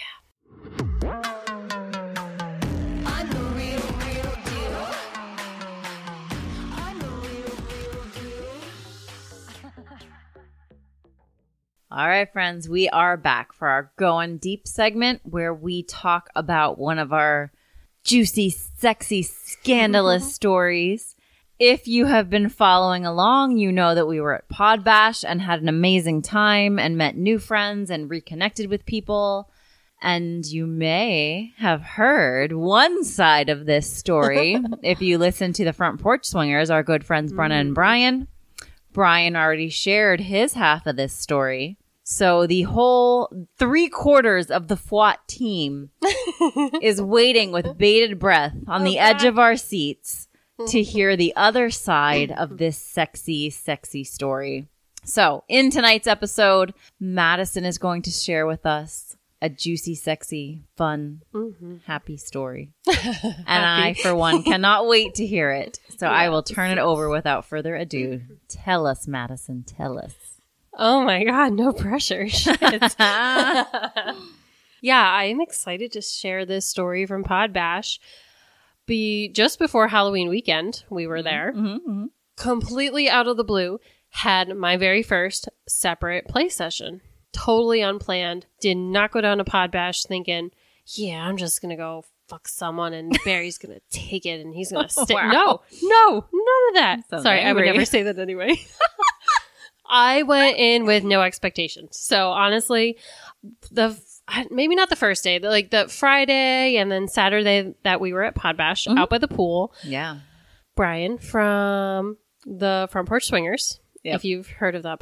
All right, friends, we are back for our Going Deep segment where we talk about one of our juicy, sexy, scandalous stories. If you have been following along, you know that we were at Pod Bash and had an amazing time and met new friends and reconnected with people. And you may have heard one side of this story if you listen to the Front Porch Swingers, our good friends Brenna and Brian. Brian already shared his half of this story. So the whole 3/4 of the FWAT team is waiting with bated breath on the edge of our seats to hear the other side of this sexy, sexy story. So in tonight's episode, Madison is going to share with us a juicy, sexy, fun, happy story. And I, for one, cannot wait to hear it. So I will turn it over without further ado. Tell us, Madison, tell us. Oh my God, no pressure. Shit. Yeah, I'm excited to share this story from Pod Bash. Just before Halloween weekend, we were there. Completely out of the blue, had my very first separate play session. Totally unplanned. Did not go down to Pod Bash thinking, yeah, I'm just going to go fuck someone and Barry's going to take it and he's going to stay. Wow. No, none of that. Sounds Sorry, angry. I would never say that anyway. I went in with no expectations. So honestly, maybe not the first day, but like the Friday and then Saturday that we were at Pod Bash out by the pool. Yeah. Brian from the Front Porch Swingers. Yep. If you've heard of that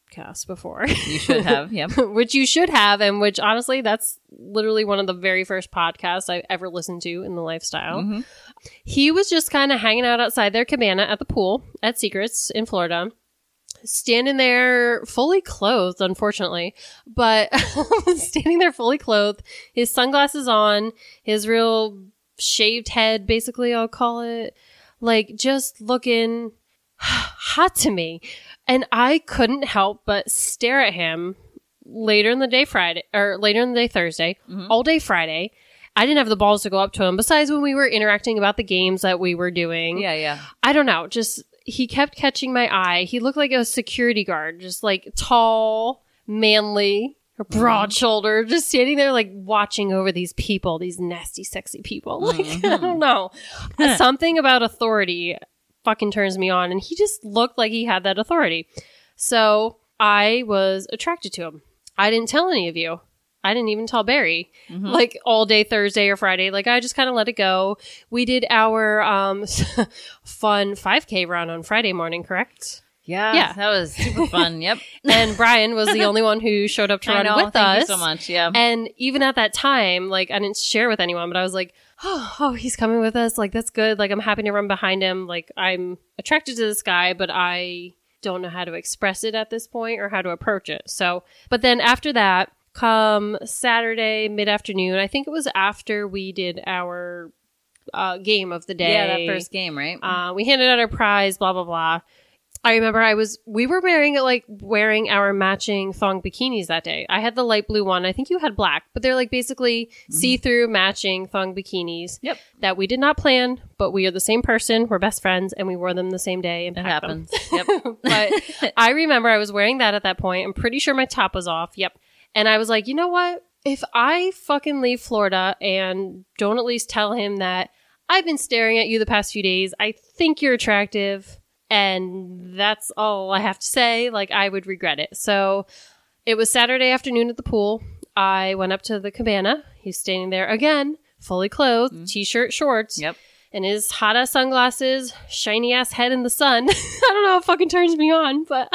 podcast before. You should have, yep. Which you should have, and which honestly, that's literally one of the very first podcasts I ever listened to in the lifestyle. Mm-hmm. He was just kind of hanging out outside their cabana at the pool at Secrets in Florida. Standing there fully clothed, unfortunately, but standing there fully clothed, his sunglasses on, his real shaved head, basically, I'll call it, like just looking hot to me. And I couldn't help but stare at him later in the day Thursday, all day Friday. I didn't have the balls to go up to him, besides when we were interacting about the games that we were doing. Yeah. I don't know, just... He kept catching my eye. He looked like a security guard, just like tall, manly, broad-shouldered, just standing there like watching over these people, these nasty, sexy people. Like, I don't know. Something about authority fucking turns me on, and he just looked like he had that authority. So I was attracted to him. I didn't tell any of you. I didn't even tell Barry, like all day Thursday or Friday. Like I just kind of let it go. We did our fun 5K run on Friday morning, correct? Yeah. That was super fun. Yep. And Brian was the only one who showed up to run with us. Thank you so much. Yeah. And even at that time, like I didn't share with anyone, but I was like, oh, he's coming with us. Like that's good. Like I'm happy to run behind him. Like I'm attracted to this guy, but I don't know how to express it at this point or how to approach it. So, but then after that, come Saturday mid-afternoon, I think it was after we did our game of the day. Yeah, that first game, right? We handed out our prize, blah, blah, blah. I remember we were wearing our matching thong bikinis that day. I had the light blue one. I think you had black, but they're like basically see-through matching thong bikinis. Yep. That we did not plan, but we are the same person. We're best friends, and we wore them the same day. And it happens. Yep. But I remember I was wearing that at that point. I'm pretty sure my top was off. Yep. And I was like, you know what? If I fucking leave Florida and don't at least tell him that I've been staring at you the past few days, I think you're attractive, and that's all I have to say, like, I would regret it. So it was Saturday afternoon at the pool. I went up to the cabana. He's standing there again, fully clothed, t-shirt, shorts. Yep. And his hot-ass sunglasses, shiny-ass head in the sun. I don't know, it fucking turns me on, but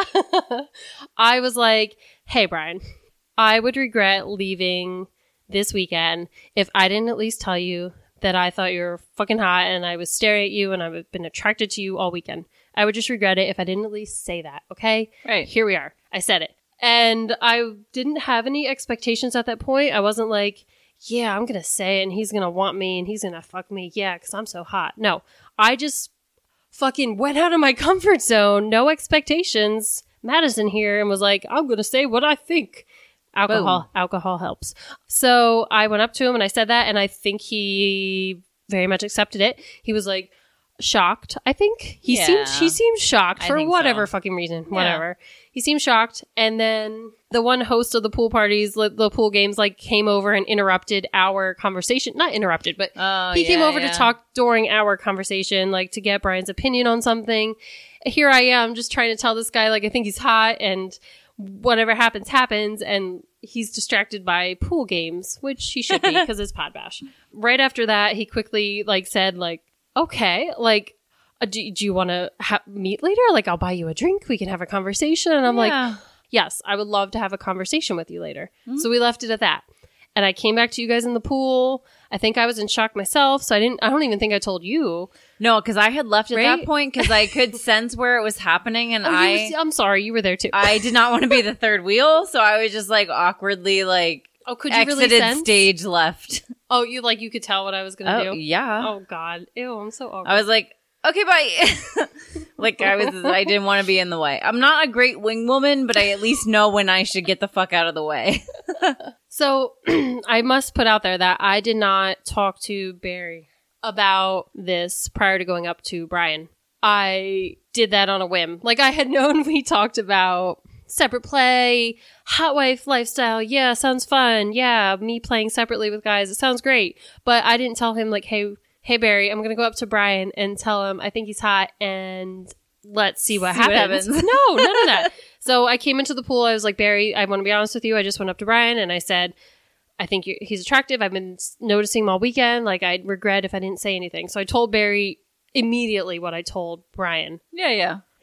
I was like, hey, Brian, I would regret leaving this weekend if I didn't at least tell you that I thought you were fucking hot and I was staring at you and I've been attracted to you all weekend. I would just regret it if I didn't at least say that, okay? Right. Here we are. I said it. And I didn't have any expectations at that point. I wasn't like, yeah, I'm going to say it and he's going to want me and he's going to fuck me. Yeah, because I'm so hot. No, I just fucking went out of my comfort zone. No expectations. Madison here and was like, I'm going to say what I think. Alcohol helps. So I went up to him and I said that, and I think he very much accepted it. He was like shocked. I think he seemed shocked for whatever fucking reason. Yeah. Whatever. He seemed shocked. And then the one host of the pool parties, the pool games, like came over and interrupted our conversation. Not interrupted, but he came over to talk during our conversation, like to get Brian's opinion on something. Here I am just trying to tell this guy, like, I think he's hot and whatever happens, and he's distracted by pool games, which he should be because it's Pod Bash. Right after that, he quickly said, okay, do you want to meet later? Like, I'll buy you a drink. We can have a conversation. And I'm like, yes, I would love to have a conversation with you later. Mm-hmm. So we left it at that. And I came back to you guys in the pool. I think I was in shock myself. So I don't even think I told you. No, because I had left at that point because I could sense where it was happening. And I'm sorry, you were there too. I did not want to be the third wheel. So I was just awkwardly could you exited really sense? Stage left. Oh, you could tell what I was going to do? Yeah. Oh God. Ew, I'm so awkward. I was like, okay, bye. I didn't want to be in the way. I'm not a great wing woman, but I at least know when I should get the fuck out of the way. So I must put out there that I did not talk to Barry about this prior to going up to Brian. I did that on a whim. I had known we talked about separate play, hot wife lifestyle. Yeah, sounds fun. Yeah, me playing separately with guys. It sounds great. But I didn't tell him hey Barry, I'm going to go up to Brian and tell him I think he's hot and let's see what happens. No, none of that. So I came into the pool. I was like, Barry, I want to be honest with you. I just went up to Brian and I said, I think he's attractive. I've been noticing him all weekend. I'd regret if I didn't say anything. So I told Barry immediately what I told Brian. Yeah.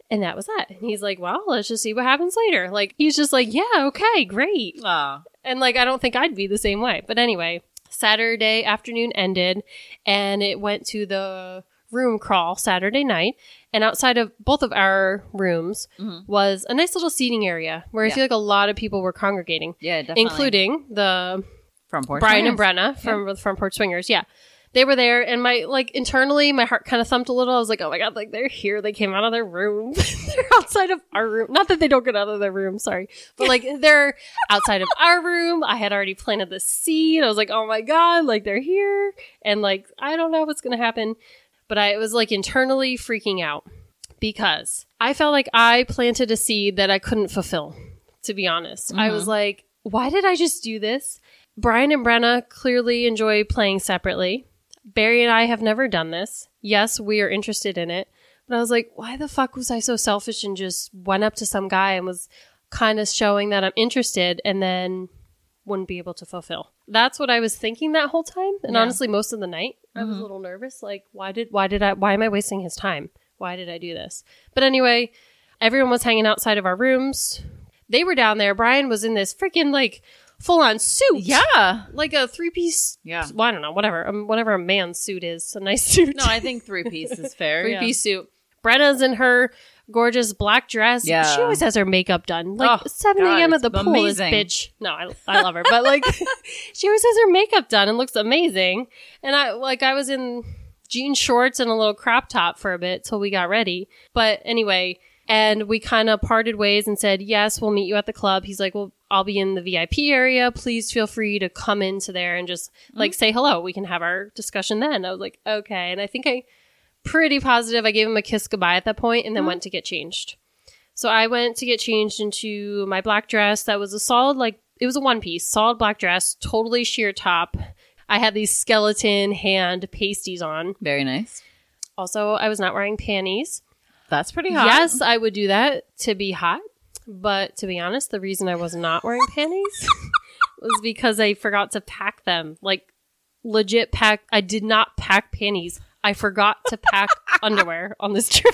And that was that. And he's like, well, let's just see what happens later. Like, he's just like, yeah, okay, great. Aw. And like, I don't think I'd be the same way. But anyway, Saturday afternoon ended and it went to the room crawl Saturday night. And outside of both of our rooms was a nice little seating area where I feel like a lot of people were congregating. Yeah, definitely. Including the From Porch Brian Swingers. and Brenna from Porch Swingers. Yeah. They were there, and internally, my heart kind of thumped a little. I was like, oh my God, like, they're here. They came out of their room. They're outside of our room. Not that they don't get out of their room, sorry. But, like, they're outside of our room. I had already planted the seed. I was like, oh my God, like, they're here. And, like, I don't know what's going to happen. But I was, like, internally freaking out because I felt like I planted a seed that I couldn't fulfill, to be honest. I was like, why did I just do this? Brian and Brenna clearly enjoy playing separately. Barry and I have never done this. Yes, we are interested in it. But I was like, why the fuck was I so selfish and just went up to some guy and was kind of showing that I'm interested and then wouldn't be able to fulfill? That's what I was thinking that whole time. And honestly, most of the night, I was a little nervous. Like, why am I wasting his time? Why did I do this? But anyway, everyone was hanging outside of our rooms. They were down there. Brian was in this freaking, like, full-on suit. Yeah. Like a three-piece. Yeah. Well, I don't know. Whatever a man's suit is. A nice suit. No, I think 3-piece is fair. Three-piece suit. Brenna's in her gorgeous black dress. Yeah. She always has her makeup done. Like, 7 a.m. at the pool, amazing. this bitch. No, I love her. But, like, she always has her makeup done and looks amazing. And I was in jean shorts and a little crop top for a bit till we got ready. But anyway, and we kind of parted ways and said, yes, we'll meet you at the club. He's like, well, I'll be in the VIP area. Please feel free to come into there and just like say hello. We can have our discussion then. I was like, okay. And I think pretty positive I gave him a kiss goodbye at that point and then went to get changed. So I went to get changed into my black dress. That was a solid, like, it was a one-piece, solid black dress, totally sheer top. I had these skeleton hand pasties on. Very nice. Also, I was not wearing panties. That's pretty hot. Yes, I would do that to be hot. But to be honest, the reason I was not wearing panties was because I forgot to pack them. Like, legit pack. I did not pack panties. I forgot to pack underwear on this trip.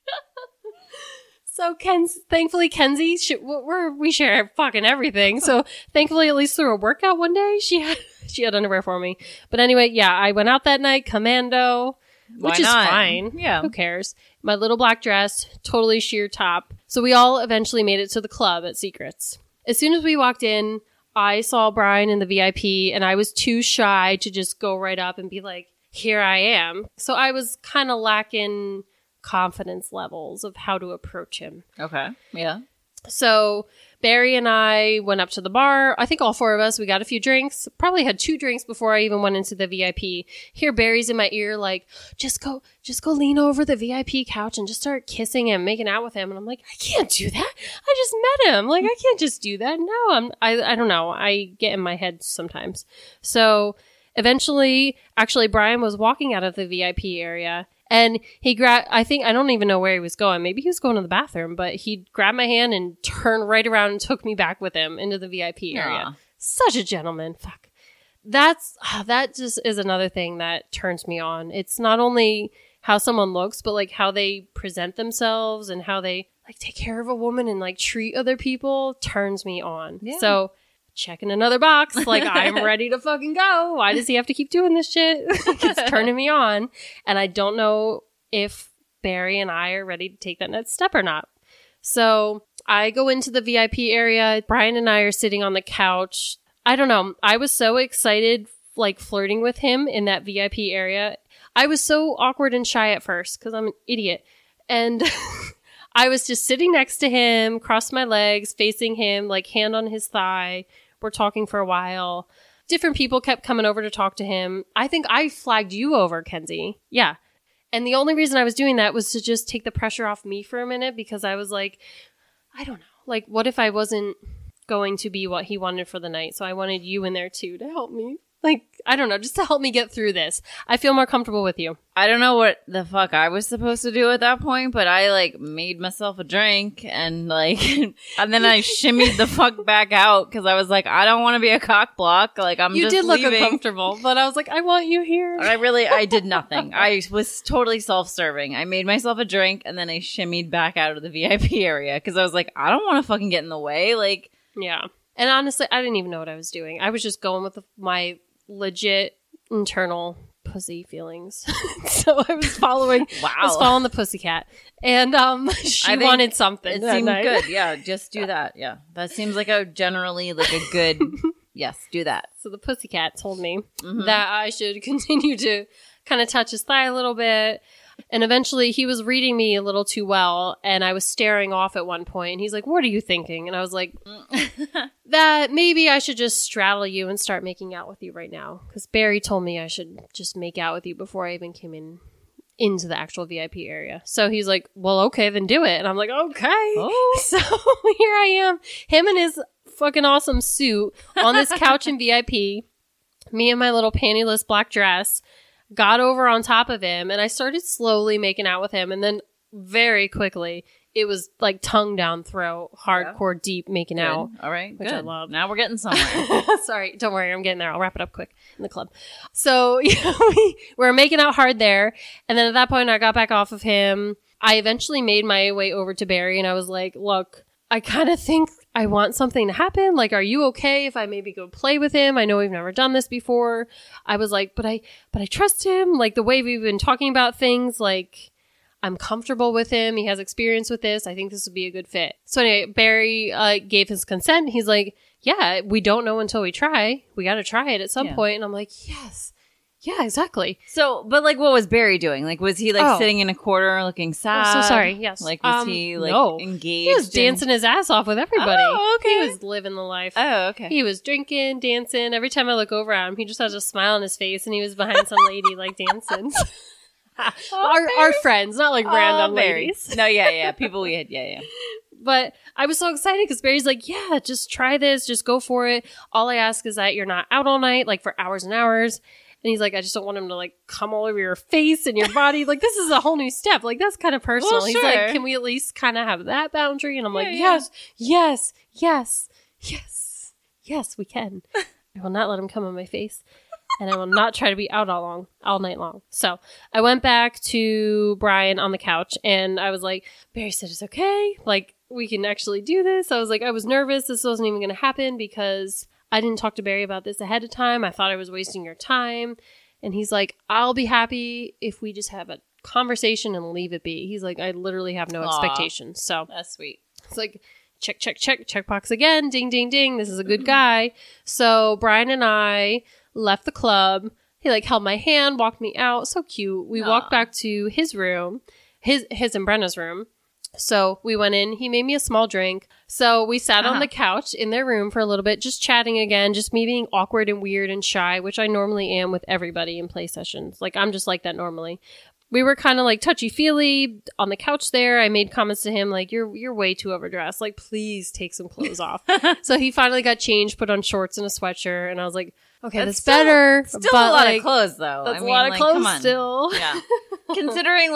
So thankfully Kenzie, we share fucking everything. So thankfully, at least through a workout one day, she had underwear for me. But anyway, yeah, I went out that night, commando, which is fine. Yeah. Who cares? My little black dress, totally sheer top. So we all eventually made it to the club at Secrets. As soon as we walked in, I saw Brian in the VIP and I was too shy to just go right up and be like, here I am. So I was kind of lacking confidence levels of how to approach him. Okay. Yeah. So Barry and I went up to the bar. I think all four of us, we got a few drinks. Probably had 2 drinks before I even went into the VIP. Here Barry's in my ear like, just go lean over the VIP couch and just start kissing him, making out with him. And I'm like, I can't do that. I just met him. Like, I can't just do that. No, I don't know. I get in my head sometimes. So eventually, actually, Brian was walking out of the VIP area. And he I don't even know where he was going. Maybe he was going to the bathroom, but he grabbed my hand and turned right around and took me back with him into the VIP area. Aww. Such a gentleman. Fuck. That just is another thing that turns me on. It's not only how someone looks, but like how they present themselves and how they like take care of a woman and like treat other people turns me on. Yeah. So checking another box, like I'm ready to fucking go. Why does he have to keep doing this shit? It's turning me on. And I don't know if Barry and I are ready to take that next step or not. So I go into the VIP area. Brian and I are sitting on the couch. I don't know. I was so excited, like flirting with him in that VIP area. I was so awkward and shy at first because I'm an idiot. And I was just sitting next to him, crossed my legs, facing him, like hand on his thigh. We're talking for a while. Different people kept coming over to talk to him. I think I flagged you over, Kenzie. Yeah. And the only reason I was doing that was to just take the pressure off me for a minute because I was like, I don't know. Like, what if I wasn't going to be what he wanted for the night? So I wanted you in there too to help me Like, I don't know, just to help me get through this. I feel more comfortable with you. I don't know what the fuck I was supposed to do at that point, but I like made myself a drink and like, and then I shimmied the fuck back out because I was like, I don't want to be a cock block. Like, You just did look leaving. uncomfortable, but I was like, I want you here. I did nothing. I was totally self-serving. I made myself a drink and then I shimmied back out of the VIP area because I was like, I don't want to fucking get in the way. Like, yeah. And honestly, I didn't even know what I was doing. I was just going with my legit internal pussy feelings. So I was following the pussycat. And she wanted something. It seemed good. Yeah, just do that. Yeah. That seems like a generally like a good yes, do that. So the pussycat told me that I should continue to kind of touch his thigh a little bit. And eventually he was reading me a little too well, and I was staring off at one point, and he's like, what are you thinking? And I was like, that maybe I should just straddle you and start making out with you right now. Because Barry told me I should just make out with you before I even came into the actual VIP area. So he's like, well, okay, then do it. And I'm like, okay. Oh. So here I am, him in his fucking awesome suit on this couch in VIP, me in my little pantyless black dress, got over on top of him, and I started slowly making out with him, and then very quickly it was like tongue down throat, hardcore deep making out. All right, which I love. Now we're getting somewhere. Sorry, don't worry, I'm getting there. I'll wrap it up quick in the club. So we were making out hard there, and then at that point I got back off of him. I eventually made my way over to Barry, and I was like, look, I kind of think I want something to happen. Like, are you okay if I maybe go play with him? I know we've never done this before. I was like, but I trust him. Like, the way we've been talking about things, like, I'm comfortable with him. He has experience with this. I think this would be a good fit. So anyway, Barry gave his consent. He's like, yeah, we don't know until we try. We got to try it at some point. And I'm like, yes. Yeah, exactly. So, but like, what was Barry doing? Like, was he like sitting in a corner looking sad? I'm so sorry. Yes. Like, was he like engaged? He was dancing his ass off with everybody. Oh, okay. He was living the life. Oh, okay. He was drinking, dancing. Every time I look over at him, he just has a smile on his face, and he was behind some lady like dancing. Our friends, not like random ladies. No, yeah. People we had, yeah. But I was so excited because Barry's like, yeah, just try this. Just go for it. All I ask is that you're not out all night, like for hours and hours. And he's like, I just don't want him to like come all over your face and your body. Like, this is a whole new step. Like, that's kind of personal. Well, he's sure. like, can we at least kind of have that boundary? And I'm like, yes, we can. I will not let him come on my face. And I will not try to be out all night long. So I went back to Brian on the couch, and I was like, Barry said it's okay. Like, we can actually do this. I was like, I was nervous. This wasn't even going to happen because I didn't talk to Barry about this ahead of time. I thought I was wasting your time. And he's like, I'll be happy if we just have a conversation and leave it be. He's like, I literally have no expectations. So that's sweet. It's like, check box again. Ding, ding, ding. This is a good guy. So Brian and I left the club. He like held my hand, walked me out. So cute. We walked back to his room, his and Brenna's room. So we went in, he made me a small drink. So we sat on the couch in their room for a little bit, just chatting again, just me being awkward and weird and shy, which I normally am with everybody in play sessions. Like, I'm just like that normally. We were kind of like touchy-feely on the couch there. I made comments to him like, you're way too overdressed. Like, please take some clothes off. So he finally got changed, put on shorts and a sweatshirt. And I was like, okay, that's better. Still but a lot of clothes, though. That's a lot of clothes come on. still. Yeah. Considering,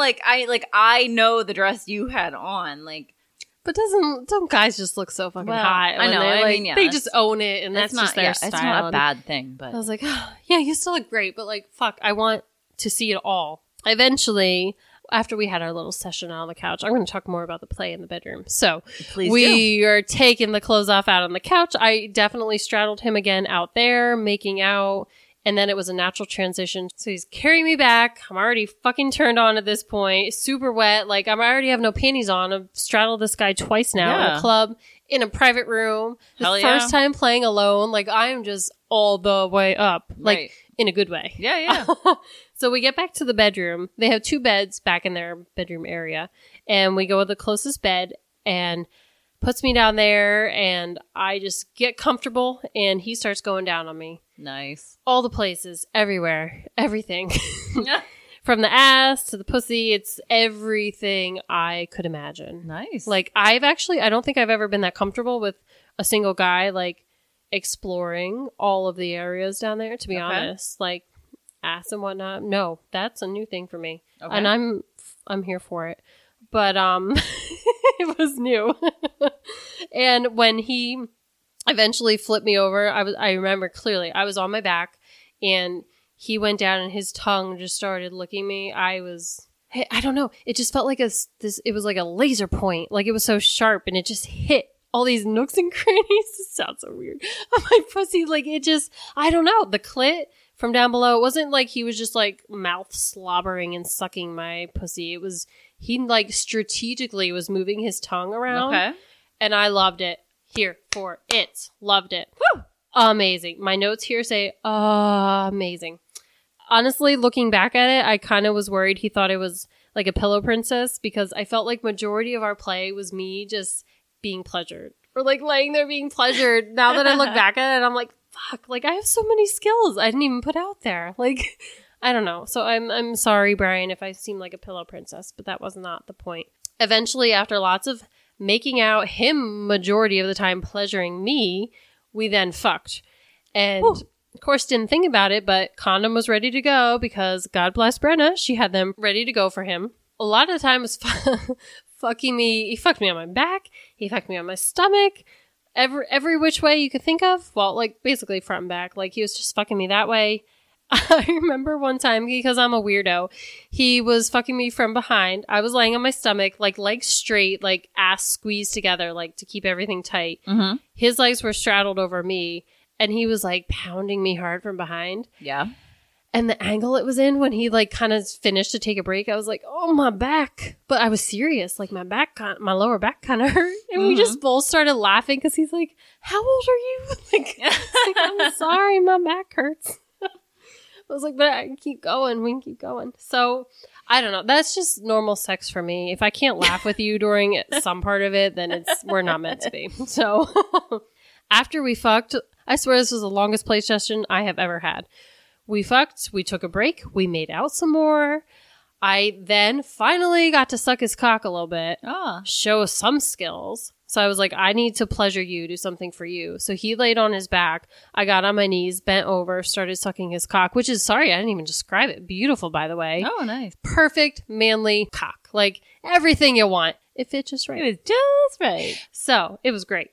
I know the dress you had on, like. But don't guys just look so fucking hot? I know. They just own it, and that's just their style. It's not a bad thing, but I was like, oh, yeah, you still look great, but like, fuck, I want to see it all. Eventually, after we had our little session on the couch, I'm going to talk more about the play in the bedroom. So we are taking the clothes off out on the couch. I definitely straddled him again out there, making out. And then it was a natural transition. So he's carrying me back. I'm already fucking turned on at this point. Super wet. Like, I already have no panties on. I've straddled this guy twice now in a club, in a private room. The first time playing alone. Like, I am just all the way up. Like, in a good way. Yeah. So we get back to the bedroom. They have 2 beds back in their bedroom area. And we go with the closest bed and puts me down there. And I just get comfortable. And he starts going down on me. Nice. All the places, everywhere, everything. From the ass to the pussy, it's everything I could imagine. Nice. Like, I don't think I've ever been that comfortable with a single guy, like, exploring all of the areas down there, to be honest. Like ass and whatnot. No, that's a new thing for me. Okay. And I'm here for it. But it was new. And when he eventually flipped me over, I remember clearly I was on my back and he went down and his tongue just started licking me. I don't know. It just felt like it was like a laser point. Like it was so sharp and it just hit all these nooks and crannies. This sounds so weird. On my pussy, like it just, I don't know. The clit from down below, it wasn't like he was just like mouth slobbering and sucking my pussy. It was, he like strategically was moving his tongue around. Okay. And I loved it. Here for it. Loved it. Woo! Amazing. My notes here say amazing. Honestly, looking back at it, I kind of was worried he thought it was like a pillow princess because I felt like majority of our play was me just being pleasured or like laying there being pleasured. Now that I look back at it, I'm like, fuck, like I have so many skills I didn't even put out there. Like, I don't know. So I'm sorry, Brian, if I seem like a pillow princess, but that was not the point. Eventually, after lots of making out, him majority of the time pleasuring me, we then fucked. And of course didn't think about it, but condom was ready to go because God bless Brenna, she had them ready to go for him. A lot of the time was fucking me. He fucked me on my back. He fucked me on my stomach. Every which way you could think of. Well, like basically front and back. Like he was just fucking me that way. I remember one time, because I'm a weirdo, he was fucking me from behind. I was laying on my stomach, like legs straight, like ass squeezed together, like to keep everything tight. Mm-hmm. His legs were straddled over me, and he was like pounding me hard from behind. Yeah. And the angle it was in when he like kind of finished to take a break, I was like, oh, my back. But I was serious. Like my lower back kind of hurt. And we just both started laughing because he's like, how old are you? Like, I'm sorry, my back hurts. I was like, but I can keep going. We can keep going. So, I don't know. That's just normal sex for me. If I can't laugh with you during some part of it, then we're not meant to be. So, after we fucked, I swear this was the longest play session I have ever had. We fucked. We took a break. We made out some more. I then finally got to suck his cock a little bit. Show some skills. So I was like, I need to pleasure you, do something for you. So he laid on his back. I got on my knees, bent over, started sucking his cock, which is, sorry, I didn't even describe it. Beautiful, by the way. Oh, nice. Perfect, manly cock. Like everything you want. It fit just right. It was just right. So it was great.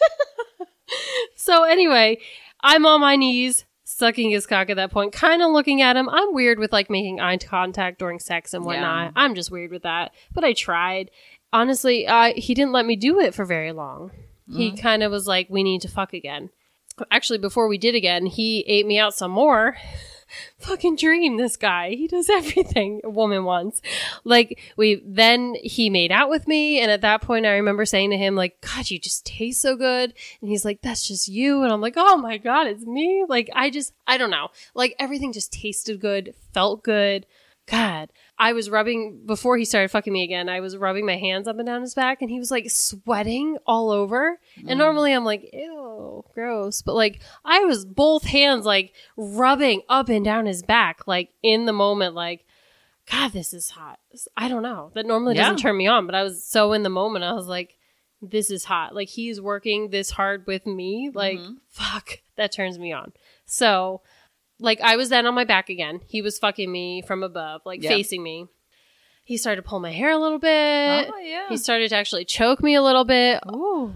So anyway, I'm on my knees, sucking his cock at that point, kind of looking at him. I'm weird with like making eye contact during sex and whatnot. Yeah. I'm just weird with that. But I tried. Honestly, he didn't let me do it for very long. He kind of was like, we need to fuck again. Actually, before we did again, he ate me out some more. Fucking dream, this guy. He does everything a woman wants. Like, then he made out with me. And at that point, I remember saying to him, like, God, you just taste so good. And he's like, that's just you. And I'm like, oh my God, it's me. Like, I don't know. Like, everything just tasted good, felt good. God, I was rubbing, before he started fucking me again, I was rubbing my hands up and down his back and he was like sweating all over. And normally I'm like, ew, gross. But like, I was both hands like rubbing up and down his back, like in the moment, like, God, this is hot. I don't know. That normally doesn't turn me on, but I was so in the moment. I was like, this is hot. Like he's working this hard with me. Like, fuck, that turns me on. So like, I was then on my back again. He was fucking me from above, like, facing me. He started to pull my hair a little bit. Oh, yeah. He started to actually choke me a little bit. Oh,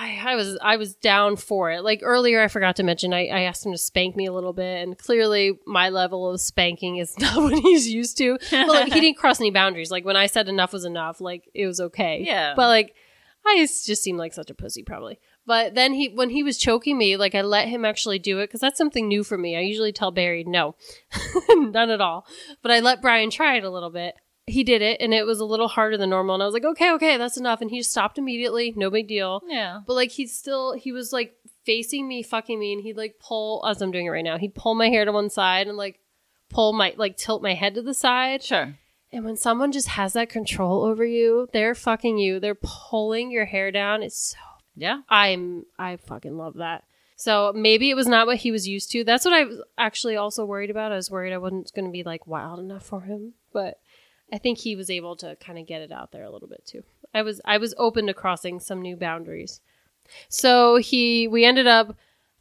I was down for it. Like, earlier, I forgot to mention, I asked him to spank me a little bit, and clearly, my level of spanking is not what he's used to. But, like, he didn't cross any boundaries. Like, when I said enough was enough, like, it was okay. Yeah. But, like, I just seemed like such a pussy, probably. But then when he was choking me, like I let him actually do it because that's something new for me. I usually tell Barry, no, none at all. But I let Brian try it a little bit. He did it and it was a little harder than normal. And I was like, okay, that's enough. And he just stopped immediately. No big deal. Yeah. But like he was like facing me, fucking me. And he'd like pull, as I'm doing it right now, he'd pull my hair to one side and like tilt my head to the side. Sure. And when someone just has that control over you, they're fucking you. They're pulling your hair down. It's so, yeah. I fucking love that. So maybe it was not what he was used to. That's what I was actually also worried about. I was worried I wasn't going to be like wild enough for him. But I think he was able to kind of get it out there a little bit too. I was open to crossing some new boundaries. So we ended up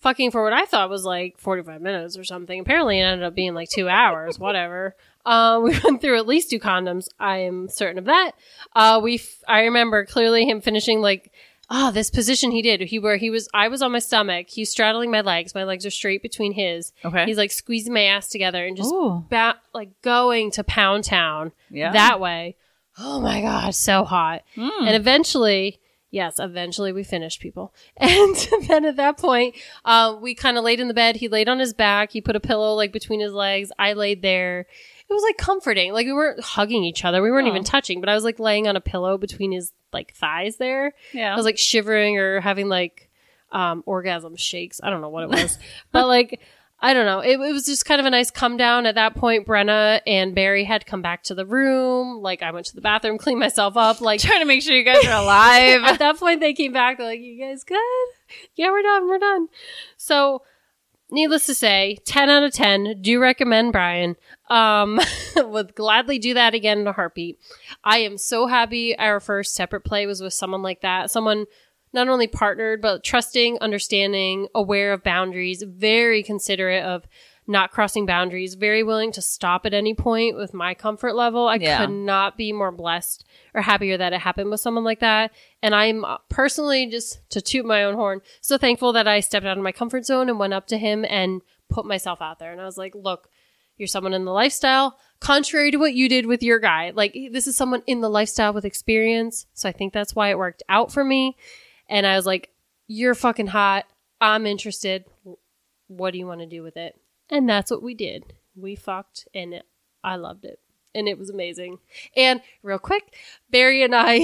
fucking for what I thought was like 45 minutes or something. Apparently it ended up being like 2 hours, whatever. We went through at least 2 condoms. I am certain of that. I remember clearly him finishing like, this position he did. I was on my stomach. He's straddling my legs. My legs are straight between his. Okay. He's like squeezing my ass together and just like going to Pound Town that way. Oh my God, so hot. And eventually we finished, people. And then at that point, we kind of laid in the bed. He laid on his back. He put a pillow like between his legs. I laid there. It was like comforting. Like we weren't hugging each other. We weren't even touching, but I was like laying on a pillow between his like thighs there. Yeah. I was like shivering or having like orgasm shakes. I don't know what it was, but like, I don't know. It was just kind of a nice come down. At that point, Brenna and Barry had come back to the room. Like I went to the bathroom, cleaned myself up, like trying to make sure you guys are alive. At that point, they came back. They're like, "You guys good? Yeah, we're done." So, needless to say, 10 out of 10. Do recommend Brian. Would gladly do that again in a heartbeat. I am so happy our first separate play was with someone like that. Someone not only partnered, but trusting, understanding, aware of boundaries, very considerate of not crossing boundaries, very willing to stop at any point with my comfort level. I could not be more blessed or happier that it happened with someone like that. And I'm personally, just to toot my own horn, so thankful that I stepped out of my comfort zone and went up to him and put myself out there. And I was like, look, you're someone in the lifestyle, contrary to what you did with your guy. Like, this is someone in the lifestyle with experience. So I think that's why it worked out for me. And I was like, you're fucking hot. I'm interested. What do you want to do with it? And that's what we did. We fucked and I loved it. And it was amazing. And real quick, Barry and I,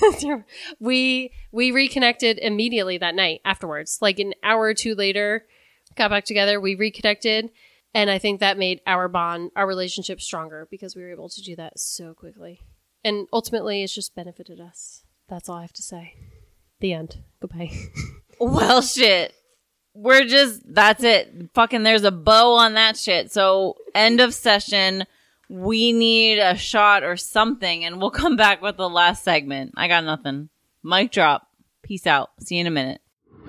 we reconnected immediately that night afterwards. Like an hour or two later, got back together. We reconnected. And I think that made our bond, our relationship stronger because we were able to do that so quickly. And ultimately, it's just benefited us. That's all I have to say. The end. Goodbye. Well, shit. That's it. Fucking there's a bow on that shit. So, end of session. We need a shot or something, and we'll come back with the last segment. I got nothing. Mic drop. Peace out. See you in a minute.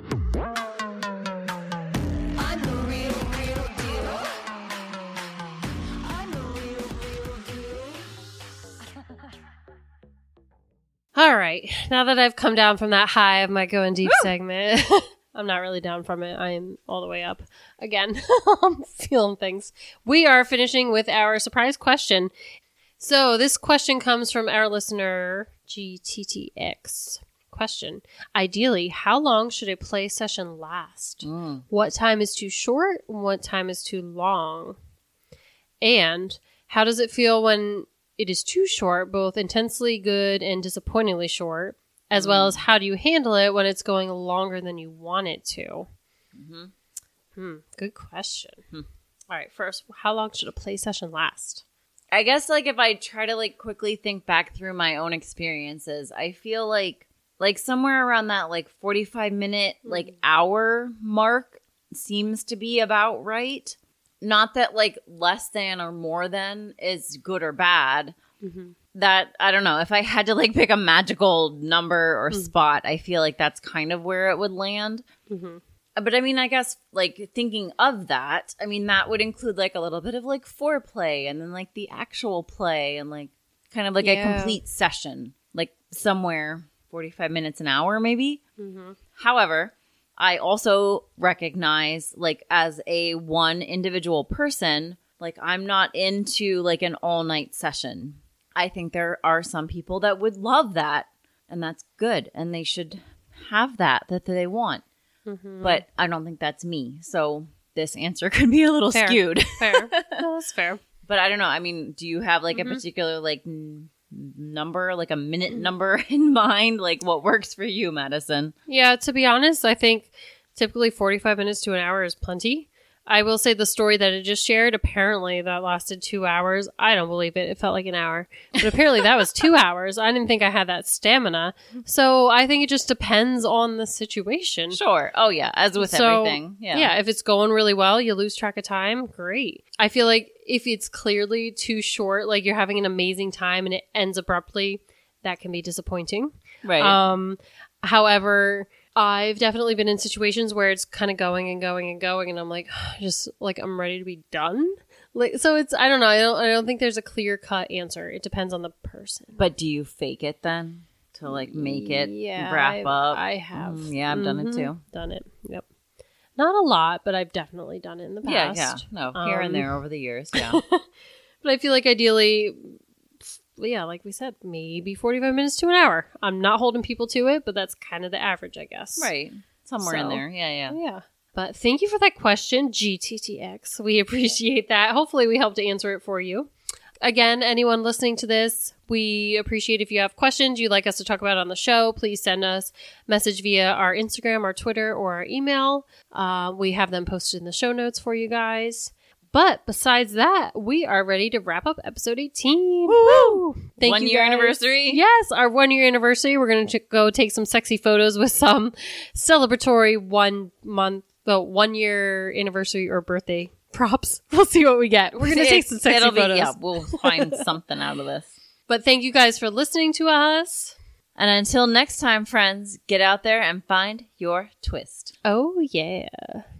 All right. Now that I've come down from that high of my going deep segment, I'm not really down from it. I am all the way up again. I'm feeling things. We are finishing with our surprise question. So this question comes from our listener, GTTX. Question. Ideally, how long should a play session last? What time is too short? What time is too long? And how does it feel when it is too short, both intensely good and disappointingly short, as well as how do you handle it when it's going longer than you want it to? Good question. All right, first, how long should a play session last? I guess, like, if I try to, like, quickly think back through my own experiences, I feel like somewhere around that, like, 45-minute, like, hour mark seems to be about right. Not that, like, less than or more than is good or bad. That, I don't know. If I had to, like, pick a magical number or spot, I feel like that's kind of where it would land. But, I mean, I guess, like, thinking of that, I mean, that would include, like, a little bit of, like, foreplay and then, like, the actual play and, like, kind of like a complete session. Like, somewhere 45 minutes, an hour, maybe. However, I also recognize, like, as a one individual person, like, I'm not into, like, an all-night session. I think there are some people that would love that, and that's good, and they should have that they want. But I don't think that's me, so this answer could be a little skewed. Fair. No, that's fair. But I don't know. I mean, do you have, like, a particular, like, number, like a minute number in mind? Like, what works for you, Madison? Yeah, to be honest, I think typically 45 minutes to an hour is plenty. I will say the story that I just shared, apparently that lasted 2 hours. I don't believe it. It felt like an hour. But apparently that was 2 hours. I didn't think I had that stamina. So I think it just depends on the situation. Sure. Oh, yeah. As with everything. Yeah. If it's going really well, you lose track of time. Great. I feel like if it's clearly too short, like you're having an amazing time and it ends abruptly, that can be disappointing. Right. However, I've definitely been in situations where it's kind of going and going and going, and I'm like, just like, I'm ready to be done. Like, so it's, I don't know. I don't think there's a clear cut answer. It depends on the person. But do you fake it then to like make it wrap up? I have. Yeah, I've done it too. Done it. Yep. Not a lot, but I've definitely done it in the past. Yeah. No, here and there over the years. Yeah. But I feel like ideally, yeah, like we said, maybe 45 minutes to an hour. I'm not holding people to it, but that's kind of the average, I guess. Right. Somewhere in there. Yeah. Yeah. But thank you for that question, GTTX. We appreciate that. Hopefully we helped to answer it for you. Again, anyone listening to this, we appreciate if you have questions you'd like us to talk about on the show. Please send us a message via our Instagram, our Twitter, or our email. We have them posted in the show notes for you guys. But besides that, we are ready to wrap up episode 18. Woo! Thank you, 1 year anniversary. Yes, our 1 year anniversary. We're going to go take some sexy photos with some celebratory 1 year anniversary or birthday props. We'll see what we get. We're going to take some sexy photos. Yeah, we'll find something out of this. But thank you guys for listening to us. And until next time, friends, get out there and find your twist. Oh, yeah.